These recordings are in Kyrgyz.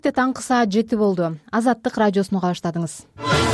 Таңкы саат 7 болду. Азаттык радиосуну уга баштадыңыз.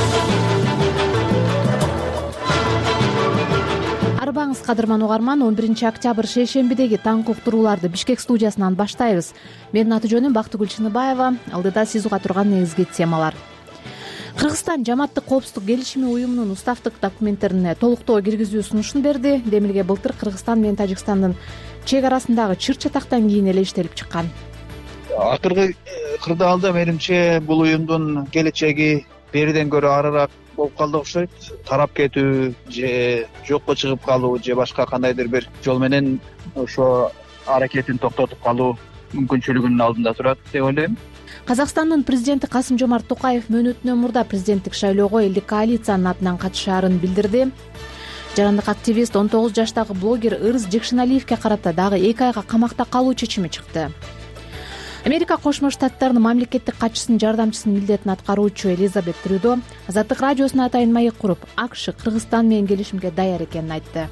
Арбаңыз кадырман угарман, 11-октябрь шейшембидеги таңкы уктурууларды Бишкек студиясынан баштайбыз. Менин аты жөнүм Бактыгүл Чыныбаева. Алдыда сиз уга турган негизги темалар. Кыргызстан Жамааттык коопсуздук келишими уюмунун уставдык документтерине толуктоо киргизүү сунушун берди. Демилге былтыр Кыргызстан менен Тажикстандын чек арасындагы чыр чатактан кийин эле иштелип чыккан. Акыркы кырдаалда менимче бул уюмдун келечеги бериден көрө арыраак болуп калды окшойт. Тарап кетүү же жокко чыгып калуу же башка кандайдыр бир жол менен ошо аракетин токтотуп калуу мүмкүнчүлүгүнүн алдында турат деп ойлойм. Казакстандын президенти Касым-Жомарт Токаев мөөнөтүнөн мурда президенттик шайлоого элдик коалициянын атынан катышаарын билдирди. Жарандык активист 19 жаштагы блогер Ырыс Жекшеналиевге карата дагы 2 айга камакта калуу чечими чыкты. Америка Кошмо Штаттарынын мамлекеттик катчысынын жардамчысынын милдетин аткаруучу Элизабет Трюдо Азаттык радиосуна атайын маек куруп, АКШ Кыргызстан менен келишимге даяр экенин айтты.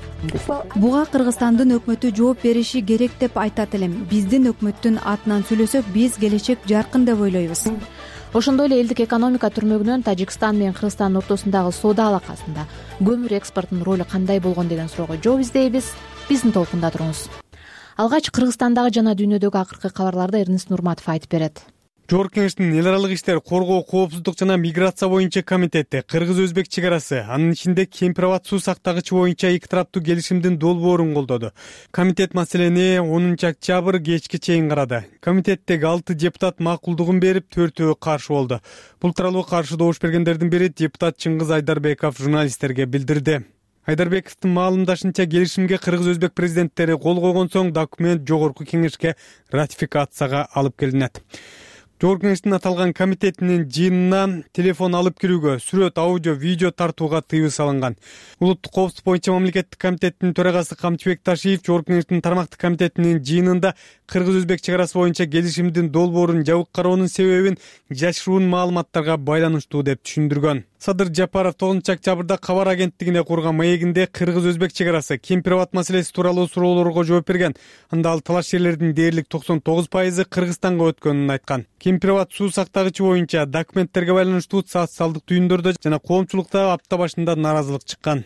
Буга Кыргызстандын өкмөтү жооп бериши керек деп айтат элем. Биздин өкмөттүн атынан сүйлөсөк, биз келечек жаркын деп ойлойбуз. Ошондой эле элдик экономика түрмөгүнөн Тажикстан менен Кыргызстандын ортосундагы соода алакасында көмүр экспортунун ролу кандай болгон деген суроого жооп издейбиз. Биздин толкунда туруңуз. Алгач Кыргызстандагы жана дүйнөдөгү акыркы кабарларды Эрнест Нурматов айтып берет. Жогорку Кеңештин эл аралык иштер, коргоо, коопсуздук жана миграция боюнча комитети кыргыз-өзбек чек арасы, анын ичинде Кемпир-Абад суу сактагычы боюнча эки тараптуу келишимдин долбоорун колдоду. Комитет маселени 10-октябрь кечке чейин карады. Комитеттеги 6 депутат макулдугун берип, 4-өө каршы болду. Бул тууралуу каршы добуш бергендердин бири депутат Чыңгыз Айдарбеков журналисттерге билдирди. Айдарбековдун маалымдашынча, келишимге кыргыз-өзбек президенттери кол койгон соң документ Жогорку Кеңешке ратификацияга алып келинет. Жогорку Кеңештин аталган комитетинин жыйынына телефон алып кирүүгө, сүрөт, аудио, видео тартууга тыюу салынган. Улуттук коопсуздук боюнча мамлекеттик комитеттин төрагасы Камчыбек Ташиев Жогорку Кеңештин тармактык комитетинин жыйынында кыргыз-өзбек чек арасы боюнча келишимдин долбоорун жабык кароонун себебин жашыруун маалыматтарга байланыштуу деп түшүндүргөн. Садыр Жапаров 9-октябрда кабар агенттигине курган маегинде кыргыз-өзбек чек арасы Кемпир-Абад маселеси тууралуу суроолорго жооп берген. Анда ал талаш жерлердин дээрлик 99% Кыргызстанга өткөнүн айткан. Кемпир-Абад суу сактагычы боюнча документтерге байланыштуу социалдык түйүндөрдө жана коомчулукта апта башында нааразылык чыккан.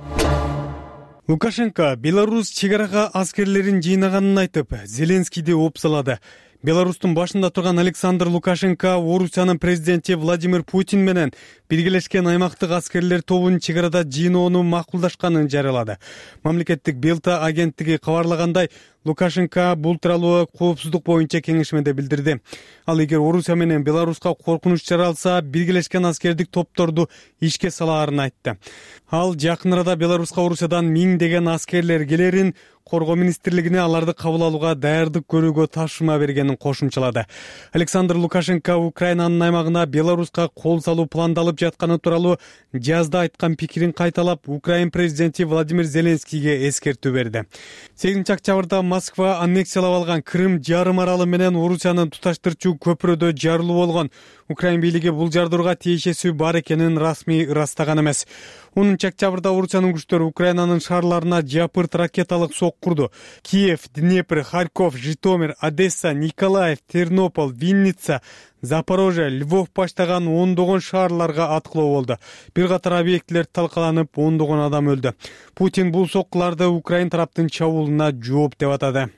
Лукашенко Беларусь чек арага аскерлерин жыйнаганын айтып, Зеленскийди опсалады. Беларустун башында турган Александр Лукашенко Орусиянын президенти Владимир Путин менен биргелешкен аймактык аскерлер тобун чек арада жыйноону макулдашканын жарыялады. Мамлекеттик Белта агенттиги кабарлагандай, Лукашенко бул тууралуу коопсуздук боюнча кеңешмеде билдирди. Ал эгер Орусия менен Беларуска коркунуч жаралса, биргелешкен аскердик топторду ишке салаарын айтты. Ал жакын арада Беларуска Орусиядан 1000 деген аскерлер келерин, коргоо министрлигине аларды кабыл алууга даярдык көрүүгө тапшырма бергенин кошумчалады. Александр Лукашенко Украинанын аймагына Беларуска кол салуу пландалып жатканы тууралуу жазда айткан пикирин кайталап, Украин президенти Владимир Зеленскийге эскертүү берди. 8-октябрда Москва аннексиялап алган Крым жарым аралы менен Орусиянын туташтырчу көпүрөдө жарылуу болгон. Украин бийлиги бул жардырууга тиешеси бар экенин расмий ырастаган эмес. 10-октябрда Орусиянын күчтөрү Украинанын шаарларына жапырт ракеталык сок курду. Киев, Днепр, Харьков, Житомир, Одесса, Николаев, Тернополь, Винница, Запорожье, Львов баштаган ондогон шаарларга аткылоо болду. Бир катар объектилер талкаланып, ондогон адам өлдү. Путин бул соккуларды Украин тараптын чабуулуна жооп деп атады.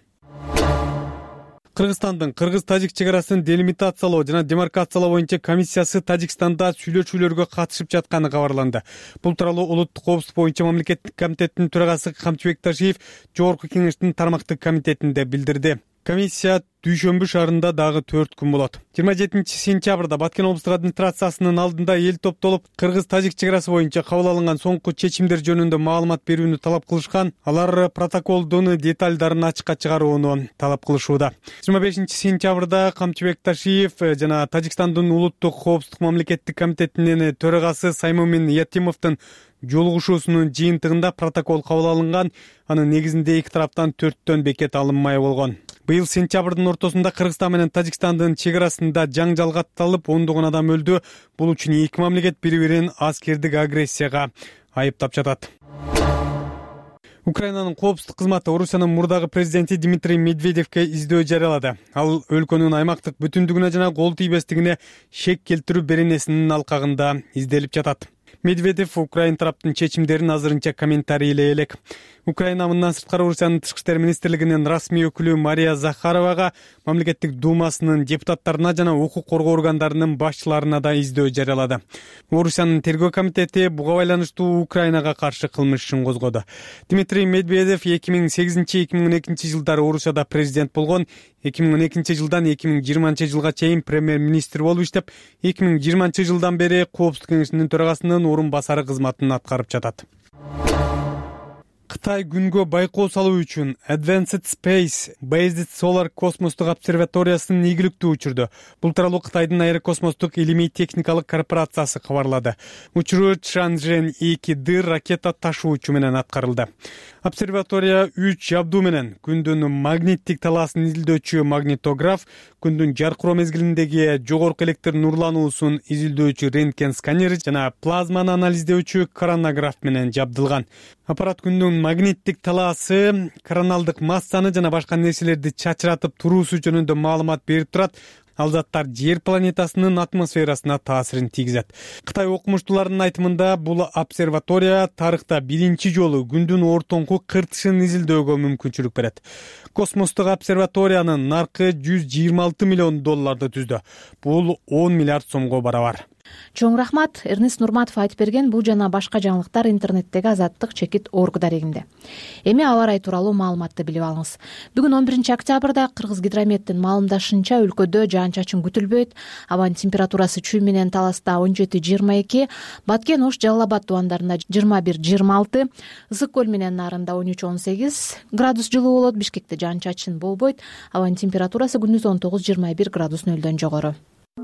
Кыргызстандын кыргыз-тажик чек арасын делимитациялоо жана демаркациялоо боюнча комиссиясы Тажикстанда сүйлөшүүлөргө катышып жатканы кабарланды. Бул тууралуу Улуттук коопсуздук боюнча мамлекеттик комитеттин төрагасы Камчыбек Ташиев Жогорку Кеңештин тармактык комитетинде билдирди. Комиссия дүйшөмбү шаарында дагы 4 күн болот. 27-сентябрда Баткен облустук администрациясынын алдында эл топтолуп, кыргыз-тажик чек арасы боюнча кабыл алынган соңку чечимдер жөнүндө маалымат берүүнү талап кылышкан. Алар протоколдун деталдарын ачыкка чыгарууну талап кылышууда. 25-сентябрда Камчыбек Ташиев жана Тажикстандын Улуттук коопсуздук мамлекеттик комитетинин төрагасы Саймумин Ятимовдун жолугушуусунун жыйынтыгында протокол кабыл алынган. Анын негизинде эки тараптан 4төн бекет алынмай болгон. Быйыл сентябрдын ортосунда Кыргызстан менен Тажикстандын чек арасында жаңжал катталып, ондогон адам өлдү. Бул үчүн эки мамлекет бири-бирин аскердик агрессияга айыптап жатат. Украинанын коопсуздук кызматы Орусиянын мурдагы президенти Дмитрий Медведевке издөө жарыялады. Ал өлкөнүн аймактык бүтүндүгүнө жана кол тийбестигине шек келтирүү беренесинин алкагында изделип жатат. Медведев Украин тараптын чечимдерин азырынча комментарийлей элек. Украина мындан сырткары Орусиянын тышкы иштер министрлигинин расмий өкүлү Мария Захаровага, мамлекеттик думасынын депутаттарына жана укук коргоо органдарынын башчыларына да издөө жарыялады. Орусиянын тергөө комитети буга байланыштуу Украинага каршы кылмыш ишин козгоду. Дмитрий Медведев 2008-2012 жылдары Орусияда президент болгон, 2012 жылдан 2020 жылга чейин премьер-министр болуп иштеп, 2020 жылдан бери Коопсуздук кеңешинин төрагасынын орун басары кызматын аткарып жатат. Кытай күнгө байкоо салуу үчүн Advanced Space Based Solar космостук обсерваториясынын ийгиликтүү учурду. Бул тууралуу Кытайдын аэрокосмостук илимий техникалык корпорациясы кабарлады. Учуру Чжанчжэн-2 ракета ташуучу менен аткарылды. Обсерватория 3 жабдуу менен күндүн магниттик талаасын изилдөөчү магнитограф, күндүн жаркыроо мезгилиндеги жогорку электр нурлануусун изилдөөчү рентген сканери жана плазманы анализдөөчү коронограф менен жабдылган. Аппарат күндүн магниттик талаасы, короналдык массаны жана башка нерселерди чачыратып туруусу жөнүндө маалымат берип турат. Ал заттар жер планетасынын атмосферасына таасирин тийгизет. Кытай окумуштууларынын айтымында бул обсерватория тарыхта биринчи жолу күндүн ортоңку кыртышын изилдөөгө мүмкүнчүлүк берет. Космостук обсерваториянын наркы $126 миллион түздү. Бул 10 миллиард сомго барабар. Чоң рахмат. Эрнест Нурматов айтып берген бул жана башка жаңылыктар интернеттеги Азаттык чекит орг дарегинде. Эми аба ырайы тууралуу маалыматты билип алыңыз. Бүгүн 11 октябрда Кыргыз-Гидрометтин маалымдашынча өлкөдө жаан-чачын күтүлбөйт. Абанын температурасы Чүй менен Таласта 17-22, Баткен, Ош, Жалал Абад тубандарында 21-26, Ысык көл менен Нарында 13-18 градус жылуу болот. Бишкекте жаан-чачын болбойт. Абанын температурасы күндүз 19-21 градус нөлдөн жогору.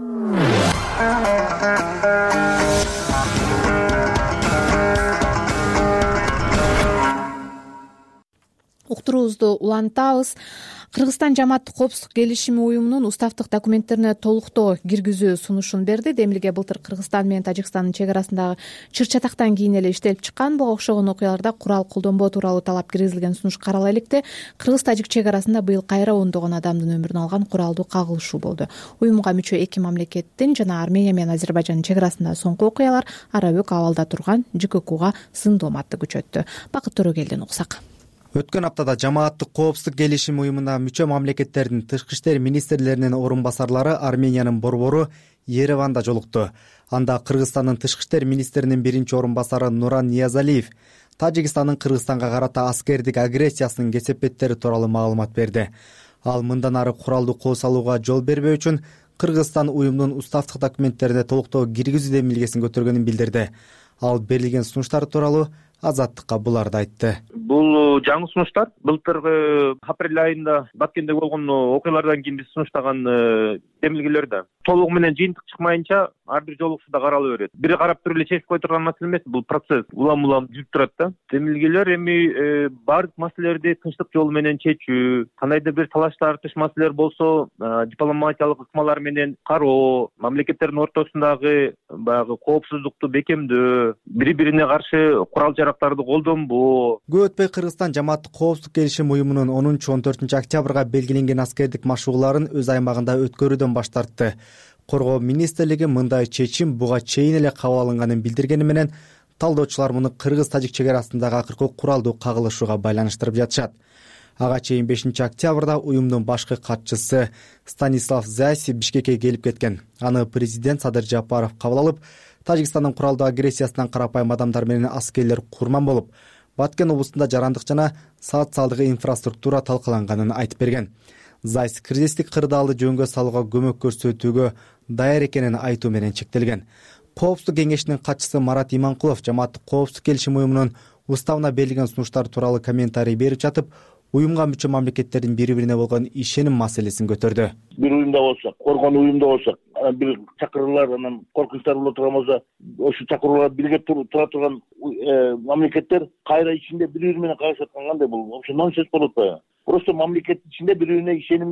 Уктуруубузду улантабыз. Кыргызстан жамааттык коопсуздук келишими уюмунун уставдык документтерине толуктоо киргизүү сунушун берди. Демилге былтыр Кыргызстан менен Тажикстандын чек арасындагы чыр-чатактан кийин эле иштелип чыккан. Буга окшогон окуяларда курал колдонбоо тууралуу талап киргизилген сунуш карала электе Кыргыз-Тажик чек арасында быйыл кайра ондогон адамдын өмүрүн алган куралдуу кагылышуу болду. Уюмга мүчө эки мамлекеттин жана Армения менен Азербайжандын чек арасында соңку окуялар арабөк абалда турган ЖККга сын дооматты күчөттү. Бакыт Төрөгелден уксак. Өткөн аптада жамааттык коопсуздук келишими уюмуна мүчө мамлекеттердин тышкы иштер министрлеринин орун басарлары Армениянын борбору Ереванда жолукту. Анда Кыргызстандын тышкы иштер министринин биринчи орун басары Нуран Ниязалиев Тажикстандын Кыргызстанга карата аскердик агрессиясынын кесепеттери тууралуу маалымат берди. Ал мындан ары куралдуу кол салууга жол бербөө үчүн Кыргызстан уюмдун уставдык документтерине толуктоо киргизүү демилгесин көтөргөнүн билдирди. Ал берилген сунуштар тууралуу Азаттыкка буларды айтты. Бул жаңы сунуштар былтыркы апрель айында Баткенде болгон окуялардан кийин биз сунуштаган демилгелерде толугу менен жыйынтык чыкмайынча ар бир жолугушууда каралып берет. Бири карап туруп эле чечип кое турган маселе эмес, бул процесс улам жүрүп турат да. Демилгелер эми баардык маселелерди тынчтык жолу менен чечүү, кандайдыр бир талаш тартыш маселелер болсо дипломатиялык ыкмалар менен кароо, мамлекеттердин ортосундагы баягы коопсуздукту бекемдөө, бири-бирине каршы курал жарактарды колдонбоо. Көп өтпөй Кыргызстан жамааттык коопсуздук келишими уюмунун 10-14 октябрга белгиленген аскердик машыгууларын өз аймагында өткөрүүдөн баш тартты. Коргоо министрлиги мындай чечим буга чейин эле кабыл алынганын билдиргени менен талдоочулар муну Кыргыз-Тажик чек арасындагы акыркы куралдуу кагылышууга байланыштырып жатышат. Ага чейин 5 октябрда уюмдун башкы катчысы Станислав Зайцев Бишкекке келип кеткен. Аны президент Садыр Жапаров кабыл алып, Тажикстандын куралдуу агрессиясынан карапайым адамдар менен аскерлер курман болуп, Баткен облусунда жарандык жана социалдык инфраструктура талкаланганын айтып берген. Зайцев кризистик кырдаалды жөнгө салууга көмөк көрсөтүүгө даяр экенин айтуу менен чектелген. Коопсуздук кеңешинин катчысы Марат Иманкулов жамааттык коопсуздук келишими уюмунун уставына берилген сунуштар тууралуу комментарий берип жатып, уюмга мүчө мамлекеттердин бири-бирине болгон ишеним маселесин көтөрдү. Бир уюмда болсок, коргон уюмда болсок, бир чакыруулар анан коркунучтар боло турган болсо, ошол чакыруулар бирге тура турган мамлекеттер кайра ичинде бири-бири менен кагышып аткан кандай бул? Вообще нонсенс болуп атпайбы? Просто мамлекеттин ичинде бири-бирине ишенимдүү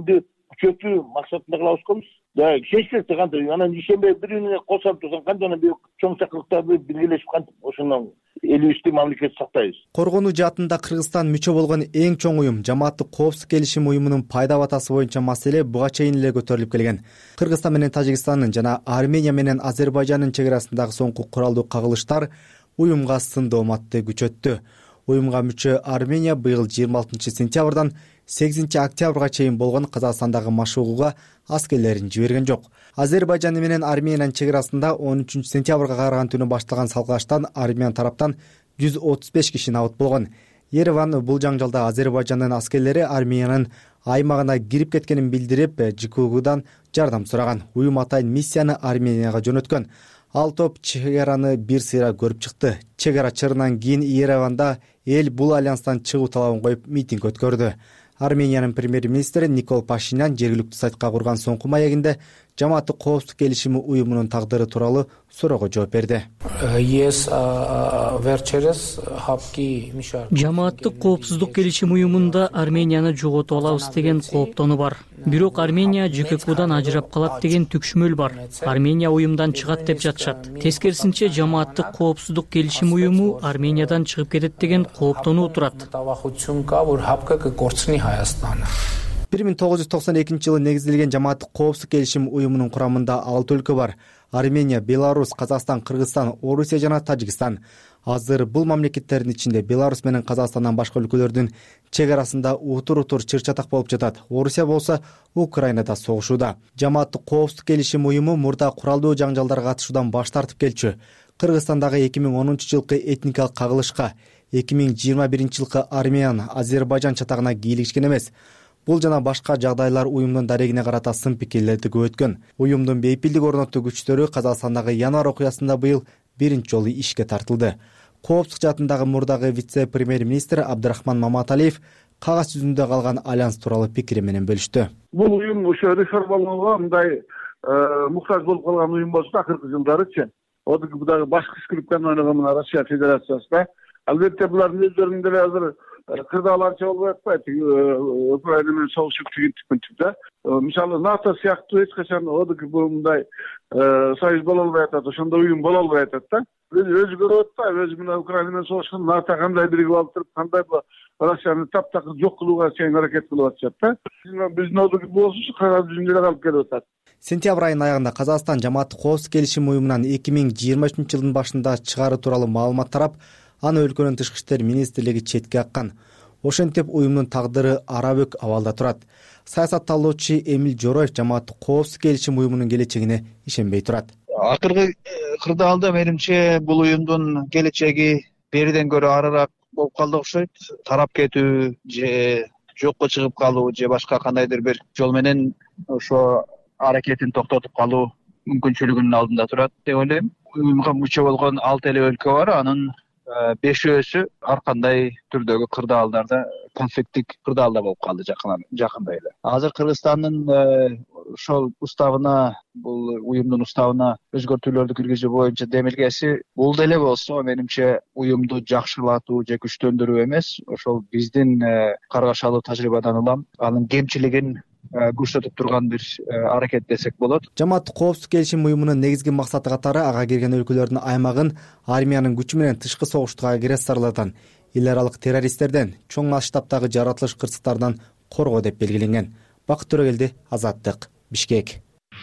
күчөтүү максатында кылабыз экенбиз. Чечсек да кантип анан ишенбей бири-бирине кол салып турсаң кантип анан чоң чакырыктарды биргелешип кантип ошондон элибизди мамлекет сактайбыз. Коргонуу жаатында Кыргызстан мүчө болгон эң чоң уюм Жамааттык коопсуздук келишим уюмунун пайда батасы боюнча маселе буга чейин эле көтөрүлүп келген. Кыргызстан менен Тажикстандын жана Армения менен Азербайжандын чек арасындагы соңку куралдуу кагылыштар уюмга сындооматты күчөттү. Уюмга мүчө Армения быйыл 26 сентябрдан 8 октябрга чейин болгон Казакстандагы машыгууга аскерлерин жиберген жок. Азербайжан менен Армениянын чек арасында 13 сентябрга караган түнү башталган салгылаштан Армения тараптан 135 киши набыт болгон. Ереван бул жаңжалда Азербайжандын аскерлери Армениянын аймагына кирип кеткенин билдирип, ЖКУдан жардам сураган. Уюм атайын миссияны Арменияга жөнөткөн. Ал топ чек араны бир сыйра көрүп чыкты. Чек ара чырынан кийин Ереванда эл бул альянстан чыгуу талабын коюп митинг өткөрдү. Армениянын премьер-министри Никол Пашинян жергиликтүү сайтка курган соңку маегинде Жамааттык коопсуздук келишими уюмунун тагдыры тууралуу суроого жооп берди. Жамааттык коопсуздук келишим уюмунда Арменияны жоготуп алабыз деген кооптонуу бар. Бирок Армения ЖККдан ажырап калат деген түкшүмөл бар. Армения уюмдан чыгат деп жатышат. Тескерисинче Жамааттык коопсуздук келишим уюму Армениядан чыгып кетет деген кооптонуу турат. 1992 жылы негизделген Жамааттык коопсуздук келишим уюмунун курамында 6 өлкө бар. Армения, Беларусь, Казакстан, Кыргызстан, Орусия жана Тажикстан. Азыр бул мамлекеттердин ичинде Беларусь менен Казакстандан башка өлкөлөрдүн чек арасында утур чыр-чатак болуп жатат. Орусия болсо Украинада согушууда. Жамааттык коопсуздук келишим уюму мурда куралдуу жаңжалдарга катышуудан баш тартып келчү. Кыргызстандагы 2010 жылкы этникалык кагылышка 2021 жылкы Армян, Азербайжан чатагына кийлигишкен эмес. Бул жана башка жагдайлар уюмдун дарегине карата сын пикирлерди көбөйткөн. Уюмдун бейпилдик орноттуу күчтөрү Казакстандагы январь окуясында быйыл биринчи жолу ишке тартылды. Коопсуздук жаатындагы мурдагы вице-премьер-министр Абдрахман Маматалиев кагаз жүзүндө калган альянс тууралуу пикири менен бөлүштү. Бул уюм ошо реформалоого мындай муктаж болуп калган уюм болсо акыркы жылдарычы. Дагы башкы скрипканы ойногон мына Россия Федерациясында. Албетте булардын өздөрүнүн деле азыр кырдааларча болуп атпайт. Украина менен согушуп тигинтипинтип. Мисалы НАТО сыяктуу эч качан мындай союз боло албай атат, ошондой уюм боло албай атат да. Өзү көрүп атпайбы, өзү мына Украина менен согушкан НАТО кандай биригип алып туруп, кандай Россияны таптакыр жок кылууга чейин аракет кылып атышат да. Биздин болсо кагаз жүзүндө калып келип атат. Сентябрь айынын аягында Казакстан Жамааттык коопсуздук келишим уюмунан 2023 жылдын башында чыгаруу тууралуу маалымат тарап, аны өлкөнүн тышкы иштер министрлиги четке каккан. Ошентип уюмдун тагдыры арабөк абалда турат. Саясатталуучу Эмил Жороев Жамааттык коопсуздук келишим уюмунун келечегине ишенбей турат. Акыркы кырдаалда менимче бул уюмдун келечеги бериден көрө арыраак болуп калды окшойт. Тарап кетүү же жокко чыгып калуу же башка кандайдыр бир жол менен ошо аракетин токтотуп калуу мүмкүнчүлүгүнүн алдында турат деп ойлойм. Уюмга мүчө болгон 6 эле өлкө бар, анын 5-өсү ар кандай түрдөгү кырдаалдарда конфликттик кырдаалда болуп калды жакында эле. Азыр Кыргызстандын ошол уставына, бул уюмдун уставына өзгөртүүлөрдү киргизүү боюнча демилгеси бул деле болсо менимче уюмду жакшырлатуу же күчтөндүрүү эмес, ошол биздин каргашалуу тажрыйбадан улам анын кемчилигин көрсөтүп турган бир аракет десек болот. Жамааттык коопсуздук келишим уюмунун негизги максаты катары ага кирген өлкөлөрдүн аймагын Армениянын күчү менен тышкы согуштук агрессорлордон, эл аралык террористтерден, чоң масштабтагы жаратылыш кырсыктардан коргоо деп белгиленген. Бакыт Төрөгелди, Азаттык, Бишкек.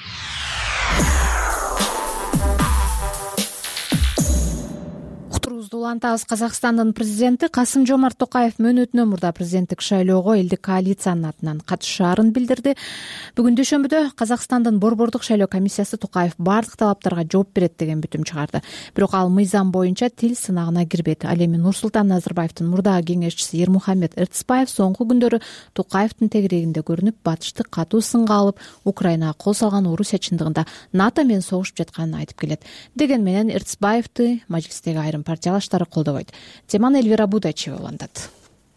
Улантабыз. Казакстандын президенти Касым-Жомарт Токаев мөөнөтүнөн мурда президенттик шайлоого элдик коалициянын атынан катышаарын билдирди. Бүгүн дүйшөмбүдө Казакстандын борбордук шайлоо комиссиясы Токаев бардык талаптарга жооп берет деген бүтүм чыгарды. Бирок ал мыйзам боюнча тил сынагына кирбейт. Ал эми Нурсултан Назарбаевдин мурдагы кеңешчиси Ермухамед Эртисбаев соңку күндөрү Токаевдин тегерегинде көрүнүп, батышты катуу сынга алып, Украинага кол салган Орусия чындыгында НАТО менен согушуп жатканын айтып келет. Деген менен Эртисбаевди мажлистеги айрым партиялаштары колдобойт. Теманы Эльвира Будачева улантат.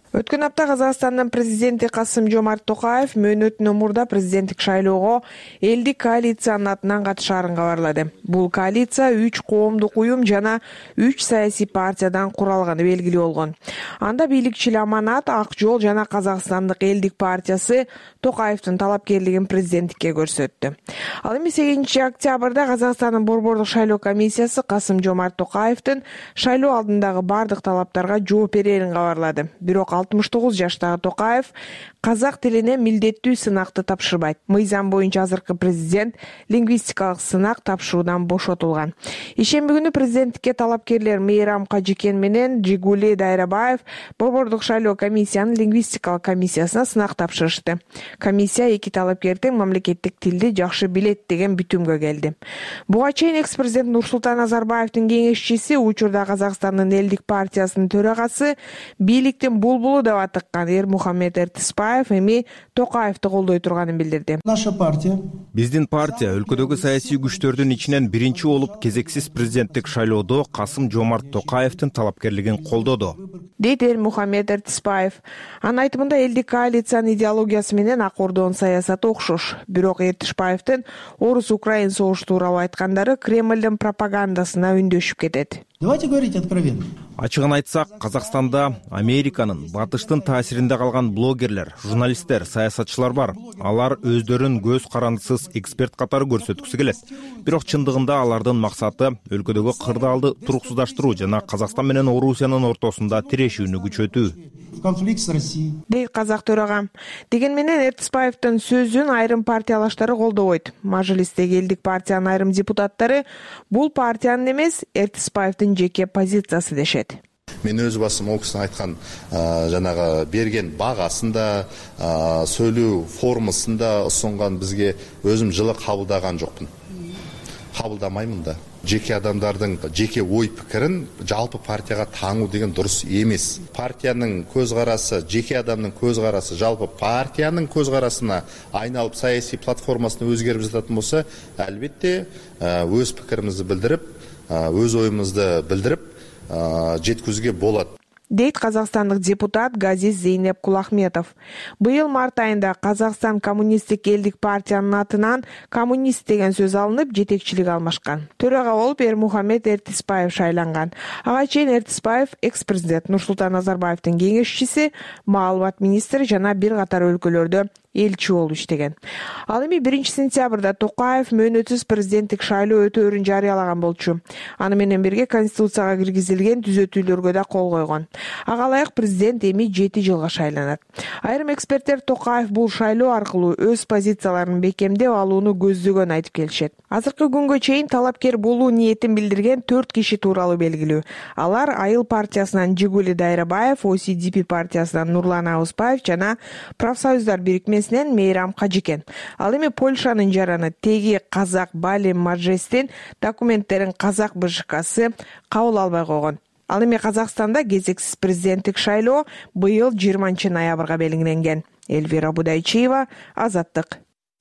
Өткөн апта Казакстандын президенти Касым-Жомарт Токаев мөөнөтүнөн мурда президенттик шайлоого элдик коалициянын атынан катышаарын кабарлады. Бул коалиция 3 коомдук уюм жана 3 саясий партиядан куралганы белгилүү болгон. Анда бийликчил Аманат, Ак жол жана Казакстандык элдик партиясы Токаевдин талапкерлигин президенттикке көрсөттү. Ал эми 8 октябрда Казакстандын борбордук шайлоо комиссиясы Касым-Жомарт Токаевдин шайлоо алдындагы бардык талаптарга жооп берерин кабарлады. Бирок 69 жаштагы Токаев казак тилине милдеттүү сынакты тапшырбайт. Мыйзам боюнча азыркы президент лингвистикалык сынак тапшыруудан бошотулган. Ишемби күнү президенттикке талапкерлер Мейрам Кажикен менен Жигули Дайрабаев борбордук шайлоо комиссиянын лингвистикалык комиссиясына сынак тапшырышты. Комиссия эки талапкердин мамлекеттик тилди жакшы билет деген бүтүмгө келди. Буга чейин экс-президент Нурсултан Назарбаевдин кеңешчиси, учурда Казакстандын элдик партиясынын төрагасы, бийликтин булбулу деп атыккан Эрмухамед Эртисбаев эми Токаевди колдой турганын билдирди. Наша партия. Биздин партия өлкөдөгү саясий күчтөрдүн ичинен биринчи болуп кезексиз президенттик шайлоодо Касым-Жомарт Токаевдин талапкерлигин колдоду, дейт Эрмухамед Эртисбаев. Анын айтымында элдик коалициянын идеологиясы менен Ак Ордонун саясаты окшош. Бирок Эртисбаевдин орус-украин согушу тууралуу айткандары Кремлдин пропагандасына үндөшүп кетет. Давайте говорить откровенно. Ачыгын айтсак, Казакстанда Американын, Батыштын таасиринде калган блогерлер, журналисттер, саясатчылар бар. Алар өздөрүн көз карандысыз эксперт катары көрсөткүсү келет. Бирок чындыгында алардын максаты өлкөдөгү кырдаалды туруксуздаштыруу жана Казакстан менен Орусиянын ортосунда тирешүүнү күчөтүү. Конфликт с Россией. Дейт казак төрагам. Деген менен Эртисбаевдин сөзүн айрым партиялаштары колдобойт. Мажлистеги элдик партиянын айрым депутаттары бул партиянын эмес, Эртисбаевдин жеке позициясы дешет. Мен өз басым ол кісінің айтқан жанағы берген бағасында, сөйлеу формасында ұсынған бізге өзім жылы қабылдаған жоқпын. Қабылдамаймын да. Жеке адамдардың жеке ой пікірін жалпы партияға таңу деген дұрыс емес. Партияның көзқарасы, жеке адамның көзқарасы жалпы партияның көзқарасына айналып саяси платформасына өзгеріп жататын болса, әлбетте өз пікірімізді білдіріп, өз ойымызды білдіріп жеткізуге болады. Дейт казакстандык депутат Газиз Зейнеп Кулахметов. Быйыл март айында Казакстан коммунисттик элдик партиянын атынан коммунист деген сөз алынып, жетекчилик алмашкан. Төрага болуп Эрмухамед Эртисбаев шайланган. Ага чейин Эртисбаев экс-президент Нурсултан Назарбаевдин кеңешчиси, маалымат министри жана бир катар өлкөлөрдө элчи болуп иштеген. Ал эми 1 сентябрда Токаев мөөнөтсүз президенттик шайлоо өтөөрүн жарыялаган болчу. Аны менен бирге конституцияга киргизилген түзөтүүлөргө да кол койгон. Ага ылайык президент эми 7 жылга шайланат. Айрым эксперттер Токаев бул шайлоо аркылуу өз позицияларын бекемдеп алууну көздөгөн айтып келишет. Азыркы күнгө чейин талапкер болуу ниетин билдирген 4 киши тууралуу белгилүү. Алар Айыл партиясынан Жигули Дайрабаев, ОСДП партиясынан Нурлан Аузбаев жана Профсоюздар бирикмесинен Мейрам Кажикен. Ал эми Польшанын жараны теги казак Бали Маджестин документтерин казак БШКсы кабыл албай койгон. Ал эми Казакстанда кезексиз президенттик шайлоо быйыл 20 ноябрга белгиленген. Эльвира Будайчиева, Азаттык.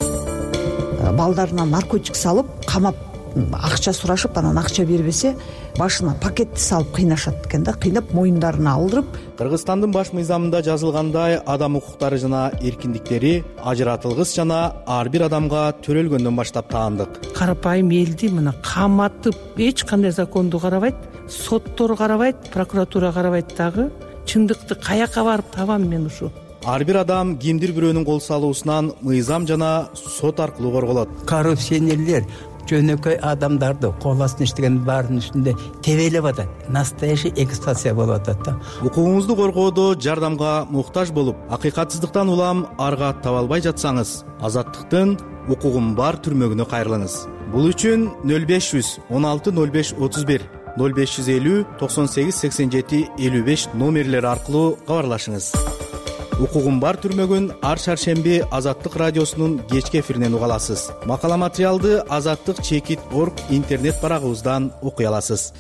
Балдарына наркотик салып, камап, акча сурашып, анан акча бербесе, башына пакетти салып кыйнашат экен да, кыйнап моюндарына алдырып. Кыргызстандын баш мыйзамында жазылгандай, адам укуктары жана эркиндиктери ажыратылгыс жана ар бир адамга төрөлгөндөн баштап таандык. Карапайым элди мына каматып, эч кандай законду карабайт, соттор карабайт, прокуратура карабайт дагы. Чындыкты каяка барып табам мен ушу? Ар бир адам кимдир бирөөнүн кол салуусунан мыйзам жана сот аркылуу корголот. Коррупционерлер жөнөкөй адамдарды кол астына иштеген баардын үстүндө тебелеп атат. Настоящий эксплуатация болуп атат да. Укугуңузду коргоодо жардамга муктаж болуп, акыйкатсыздыктан улам арга таба албай жатсаңыз, Азаттыктын укугум бар түрмөгүнө кайрылыңыз. Бул үчүн 0500 16 05 31 0550 98 87 55 номерлери аркылуу кабарлашыңыз. Укугум бар түрмөгүн ар шаршемби Азаттык радиосунун кечки эфиринен уга аласыз. Макала материалды azattik.org интернет барагыбыздан окуй аласыз.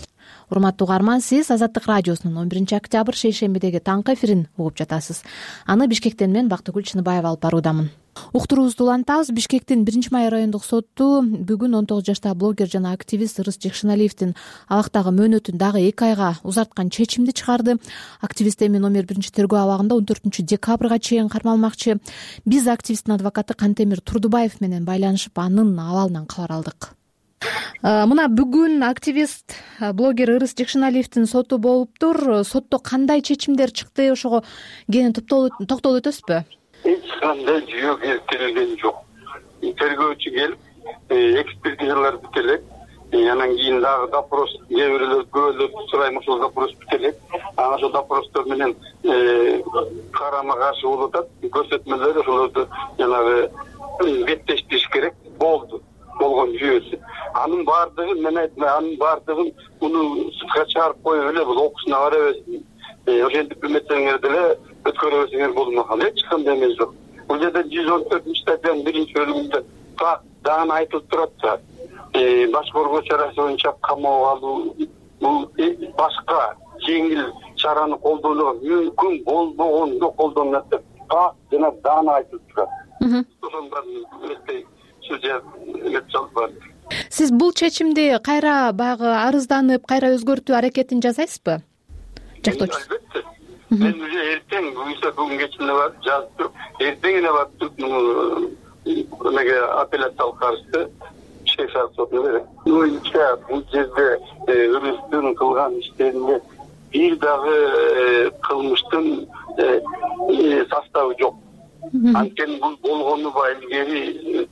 урматтуу угарман, сиз Азаттык радиосунун 11 октябрь шейшембидеги таңкы эфирин угуп жатасыз. Аны Бишкектен мен Бактыгүл Чыныбаева алып баруудамын. Уктуруубузду улантабыз. Бишкектин 1-май райондук соту бүгүн 19 жаштагы блогер жана активист Ырыс Жекшеналиевдин абактагы мөөнөтүн дагы 2 айга узарткан чечимди чыгарды. Активист эми номер 1-тергөө абагында 14 декабрга чейин кармалмакчы. Биз активисттин адвокаты Кантемир Турдубаев менен байланышып, анын абалынан кабар алдык. Мына бүгүн активист блогер Ырыс Жекшеналиевдин соту болуптур. Сотто кандай чечимдер чыкты, ошого кенен токтолуп өтөсүзбү? Эч кандай жүйө келтирилген жок. Тергөөчү келип, экспертизалар бүт элек. Анан кийин дагы допрос, кээ бирлер көбөлөп сурайм, ошол допрос бүт элек. Анан ошол допростор менен карама каршы болуп атат. Көрсөтмөлөр ошолорду жанагы беттештириш керек. Болгон жүйөсү. Анын баардыгын мен айттым, анын баардыгын муну сутка чыгарып коюп эле, бул окуусуна карабайсың. Ошентип билмесеңер деле өткөрөбөсөңөр болмокон. Эч кандай эмес жок. Бул жерде 114-статьянын 1-бөлүгүндө так дагы айтылып турат. Башкаруу чарасы боюнча камоого алуу, бул башка жеңил чараны колдонууга мүмкүн болбогондо колдонулат деп так жана дагы айтылып турат. Ошонун баарын судья метчалып бар. Сиз бул чечимди кайра баягы арызданып, кайра өзгөртүү аракетин жасайсызбы? Жактоочу. Албетте. Мен уже эртең бүгүн кечинде барып жазып туруп, эртең эле барып неге апелляциялык арызды Шейшар сотуна берем. Бул жерде Ырыстын кылган иштеринде бир дагы кылмыштын составы жок. Анткени бул болгону илгери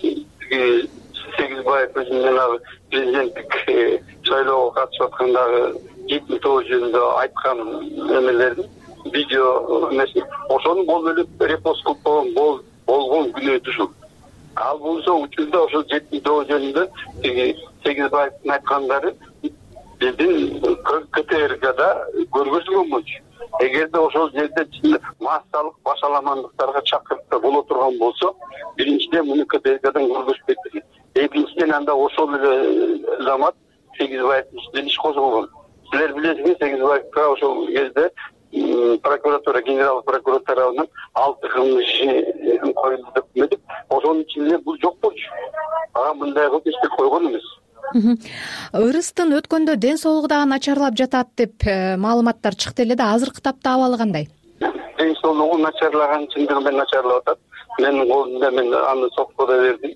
Сегизбаев өзүнүн президенттик шайлоого катышып аткандагы 79 жөнүндө айткан эмелердин видео эмеси, ошону болуп эле репост кылып болгон күнөөтү ушул. Ал болсо учурда ошол 79 жөнүндө Сегизбаевдин айткандары биздин КТРКда көргөзүлгөн болчу. Эгерде ошол жерде массалык башаламандыктарга чакырып боло турган болсо, биринчиден муну КТРКдан көргөзүп кетти. Экинчиден анда ошол эле замат Сегизбаевдин ишинен иш козголгон. Силер билесиңер, Сегизбаевга ошол кезде прокуратура, генерал прокуратуранын 6 кылмыш иши коюлду деп билдик. Ошонун ичинде бул жок болчу. Ага мындай кылып иштеп койгон эмес. Ырыстын өткөндө ден соолугу дагы начарлап жатат деп маалыматтар чыкты эле да, азыркы тапта абалы кандай? Ден соолугу начарлаган, чындыгы менен начарлап атат. Менин колумда мен аны сотко да бердим.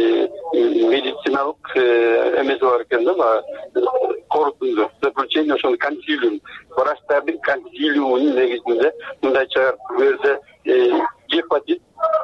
Медициналык эмеси бар экен да, корутунду. Заключение ошол консилиум, врачтардын консилиумунун негизинде мындай чыгарып берди. Гепатит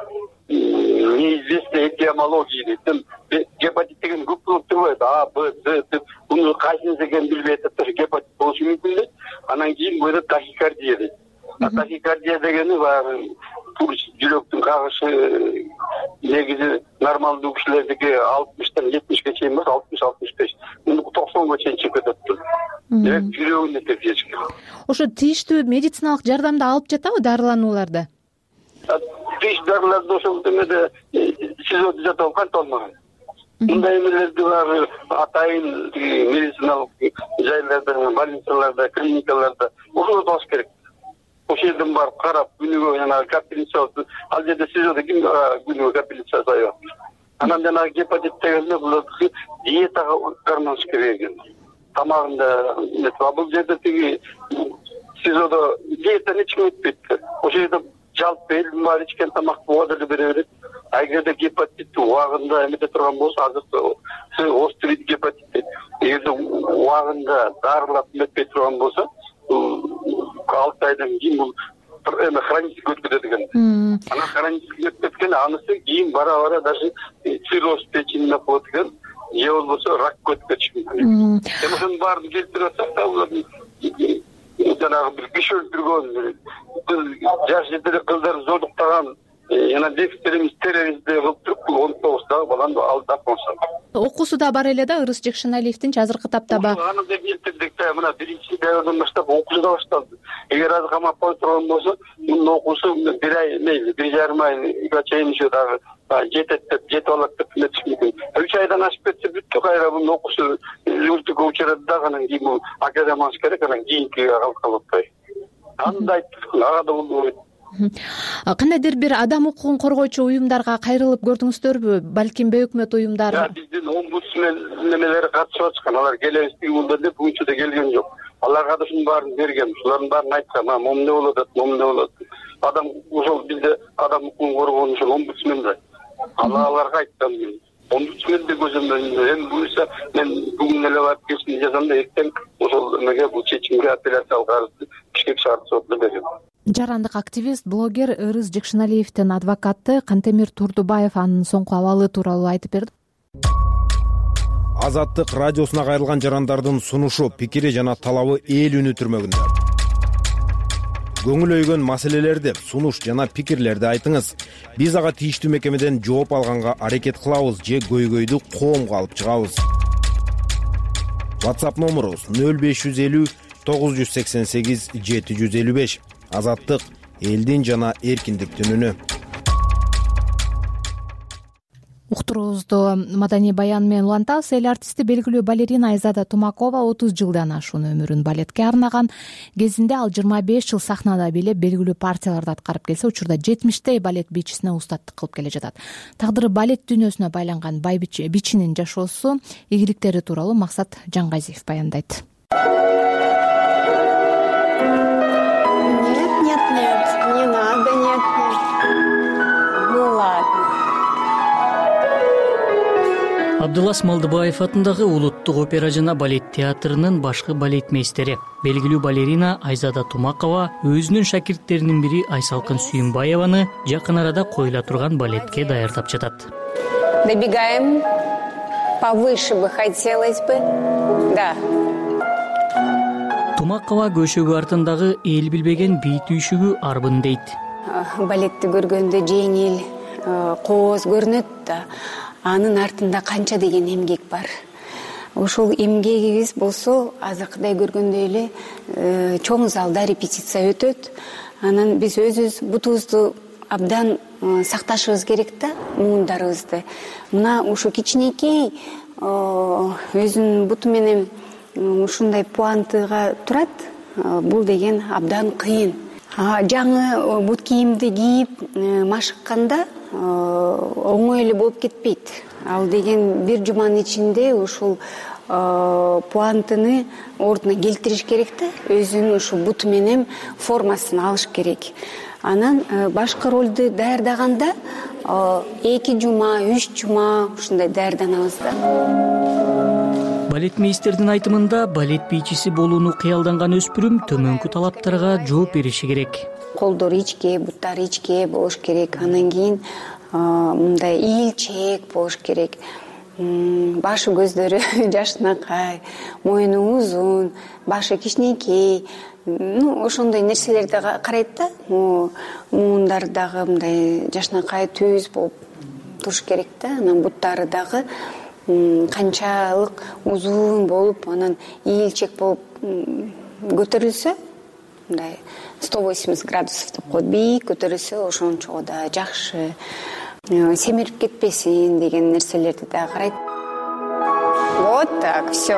неизвестной этиомологии дейт. Гепатит деген көп болуп турбайт. А, Б, С деп муну кайсынысы экенин билбей атат. Гепатит болушу мүмкүн дейт. Анан кийин бойдо тахикардия дейт. Тахикардия дегени баягы пульс, жүрөктүн кагышы негизи нормалдуу кишилердики 60-тан 70-ке чейин эмес, 60-65. Муну 90га чейин чыгып кетет. Демек жүрөгүнө текшериш керек. Ошо тийиштүү медициналык жардамды алып жатабы дарыланууларды? Тийиштүү дарыларды ошол эмеде СИЗОдо жатып кантип алмаган. Мындай эмелерди баары атайын медициналык жайларда, больницаларда, клиникаларда ошолорду алыш керек. Ошол жерден барып карап, күнүгө жанагы капельница, ал жерде СИЗОдо ким күнүгө капельница сайат. Анан жанагы гепатит дегенде бул диетага карманыш керек экен. Тамагында бул жерде тиги СИЗОдо диетаны эч ким өтпөйт. Ошол жерде жалпы эл бар ичкен тамакты убада эле бере берет. Эгерде гепатит убагында эмете турган болсо, азыр острый гепатит дейт. Эгерде убагында дарылап өтпөй турган болсо, 6 айдан кийин бул хронический өткөрөт экен. Анан хронический өткөргөн анысы кийин бара даже цирроз печени болот экен, же болбосо рак өткөрүшү мүмкүн. Ошонун баарын келтирип атсак да, булар жанагы бир киши өлтүргөн, жаш жетеле кыздар зордуктаган, жана дефтерimiz терроризмди кылып туруп, 19 дагы баланы алдап койсун. Окуусу да бар эле да Ырыс Жекшеналиевдин азыркы таптабы. Аны деп келтирдик да, мына 1-дәврден баштап окуу да башталды. эгер азыр камап коюп турган болсо мунун окуусу 1 ай мейли 1,5 айга чейин еще дагы жетет деп жетип алат деп эметиш мүмкүн. 3 айдан ашып кетсе бүттү, кайра мунун окуусу үлгүгө учурат дагы анан кийин бул академиясы керек, анан кийинкиге калып атпайбы. Андай ага да болбойт. Кандайдыр бир адам укугун коргоочу уюмдарга кайрылып көрдүңүздөрбү? Балким бейөкмөт уюмдар. Биздин омбудсмен немелери катышып аткан. Алар келебиз июлда деп бүгүнчө да келген жок. Аларга да ушунун баарын берген, ушулардын баарын айткан. Момундай болуп атат, момундай болуп атат. Адам ошол бизде адам укугун коргоон ошол омбудсмен да. Аларга айткан. Омбудсменди көзөмөлдө эми буюрса мен бүгүн эле барып кечинде жазам да эртең ошол эмеге бул чечимге апелляциялык арызды Бишкек шаардык сотуна берем. Жарандык активист, блогер Ырыс Жекшеналиевдин адвокаты Кантемир Турдубаев анын соңку абалы тууралуу айтып берди. Азаттык радиосуна кайрылган жарандардын сунушу, пикири жана талабы эл үнү түрмөгүндө. Көңүл өйгөн маселелерди, сунуш жана пикирлерди айтыңыз. Биз ага тийиштүү мекемеден жооп алганга аракет кылабыз же көйгөйдү коомго алып чыгабыз. WhatsApp номерубуз 0550 988 755. Азаттык элдин жана эркиндиктин үнү. Уктуруубузду маданий баян менен улантабыз. Эл артисти белгилүү балерина Айзада Тумакова 30 жылдан ашуун өмүрүн балетке арнаган. Кезинде ал 25 жыл сахнада бийлеп, белгилүү партияларды аткарып келсе, учурда 70 балет бичисине устаттык кылып келе жатат. Тагдыры балет дүйнөсүнө байланган бай бичинин жашоосу, ийгиликтери тууралуу Максат Жангазиев баяндайт. Абдылас Малдыбаев атындагы Улуттук опера жана балет театрынын башкы балетмейстери, белгилүү балерина Айзада Тумакова өзүнүн шакирттеринин бири Айсалкын Сүйүнбаеваны жакын арада коюла турган балетке даярдап жатат. Добегаем. Повыше бы хотелось бы. Да. Тумакова көшөгү артындагы эл билбеген бий түйшүгү арбын дейт. Балетти көргөндө жеңил, кооз көрүнөт да. Анын артында канча деген эмгек бар. Ошол эмгегибиз болсо азыркыдай көргөндөй эле чоң залда репетиция өтөт. Анан биз өзүбүз бутубузду абдан сакташыбыз керек да, муундарыбызды. Мына ушу кичинекей өзүнүн буту менен ушундай пуантыга турат. Бул деген абдан кыйын. Жаңы бут кийимди кийип машыкканда оңой эле болуп кетпейт. Ал деген бир жуманын ичинде ушул пуантыны ордуна келтириш керек да, өзүнүн ушу буту менен формасын алыш керек. Анан башкы ролду даярдаганда 2 жума, 3 жума ушундай даярданабыз да. Балетмейстердин айтымында балет бийчиси болууну кыялданган өспүрүм төмөнкү талаптарга жооп бериши керек. Колдору ичке, буттары ичке болуш керек. Анан кийин мындай ийилчээк болуш керек. Башы көздөрү жашынакай, мойну узун, башы кичинекей. Ошондой нерселерди карайт да. Муундар дагы мындай жашынакай түз болуп туруш керек да. Анан буттары дагы канчалык узун болуп, анан ийилчек болуп көтөрүлсө, мындай 180 градусов деп коет, бийик көтөрүлсө ошончо да жакшы, семирип кетпесин деген нерселерди да карайт. Вот так, все.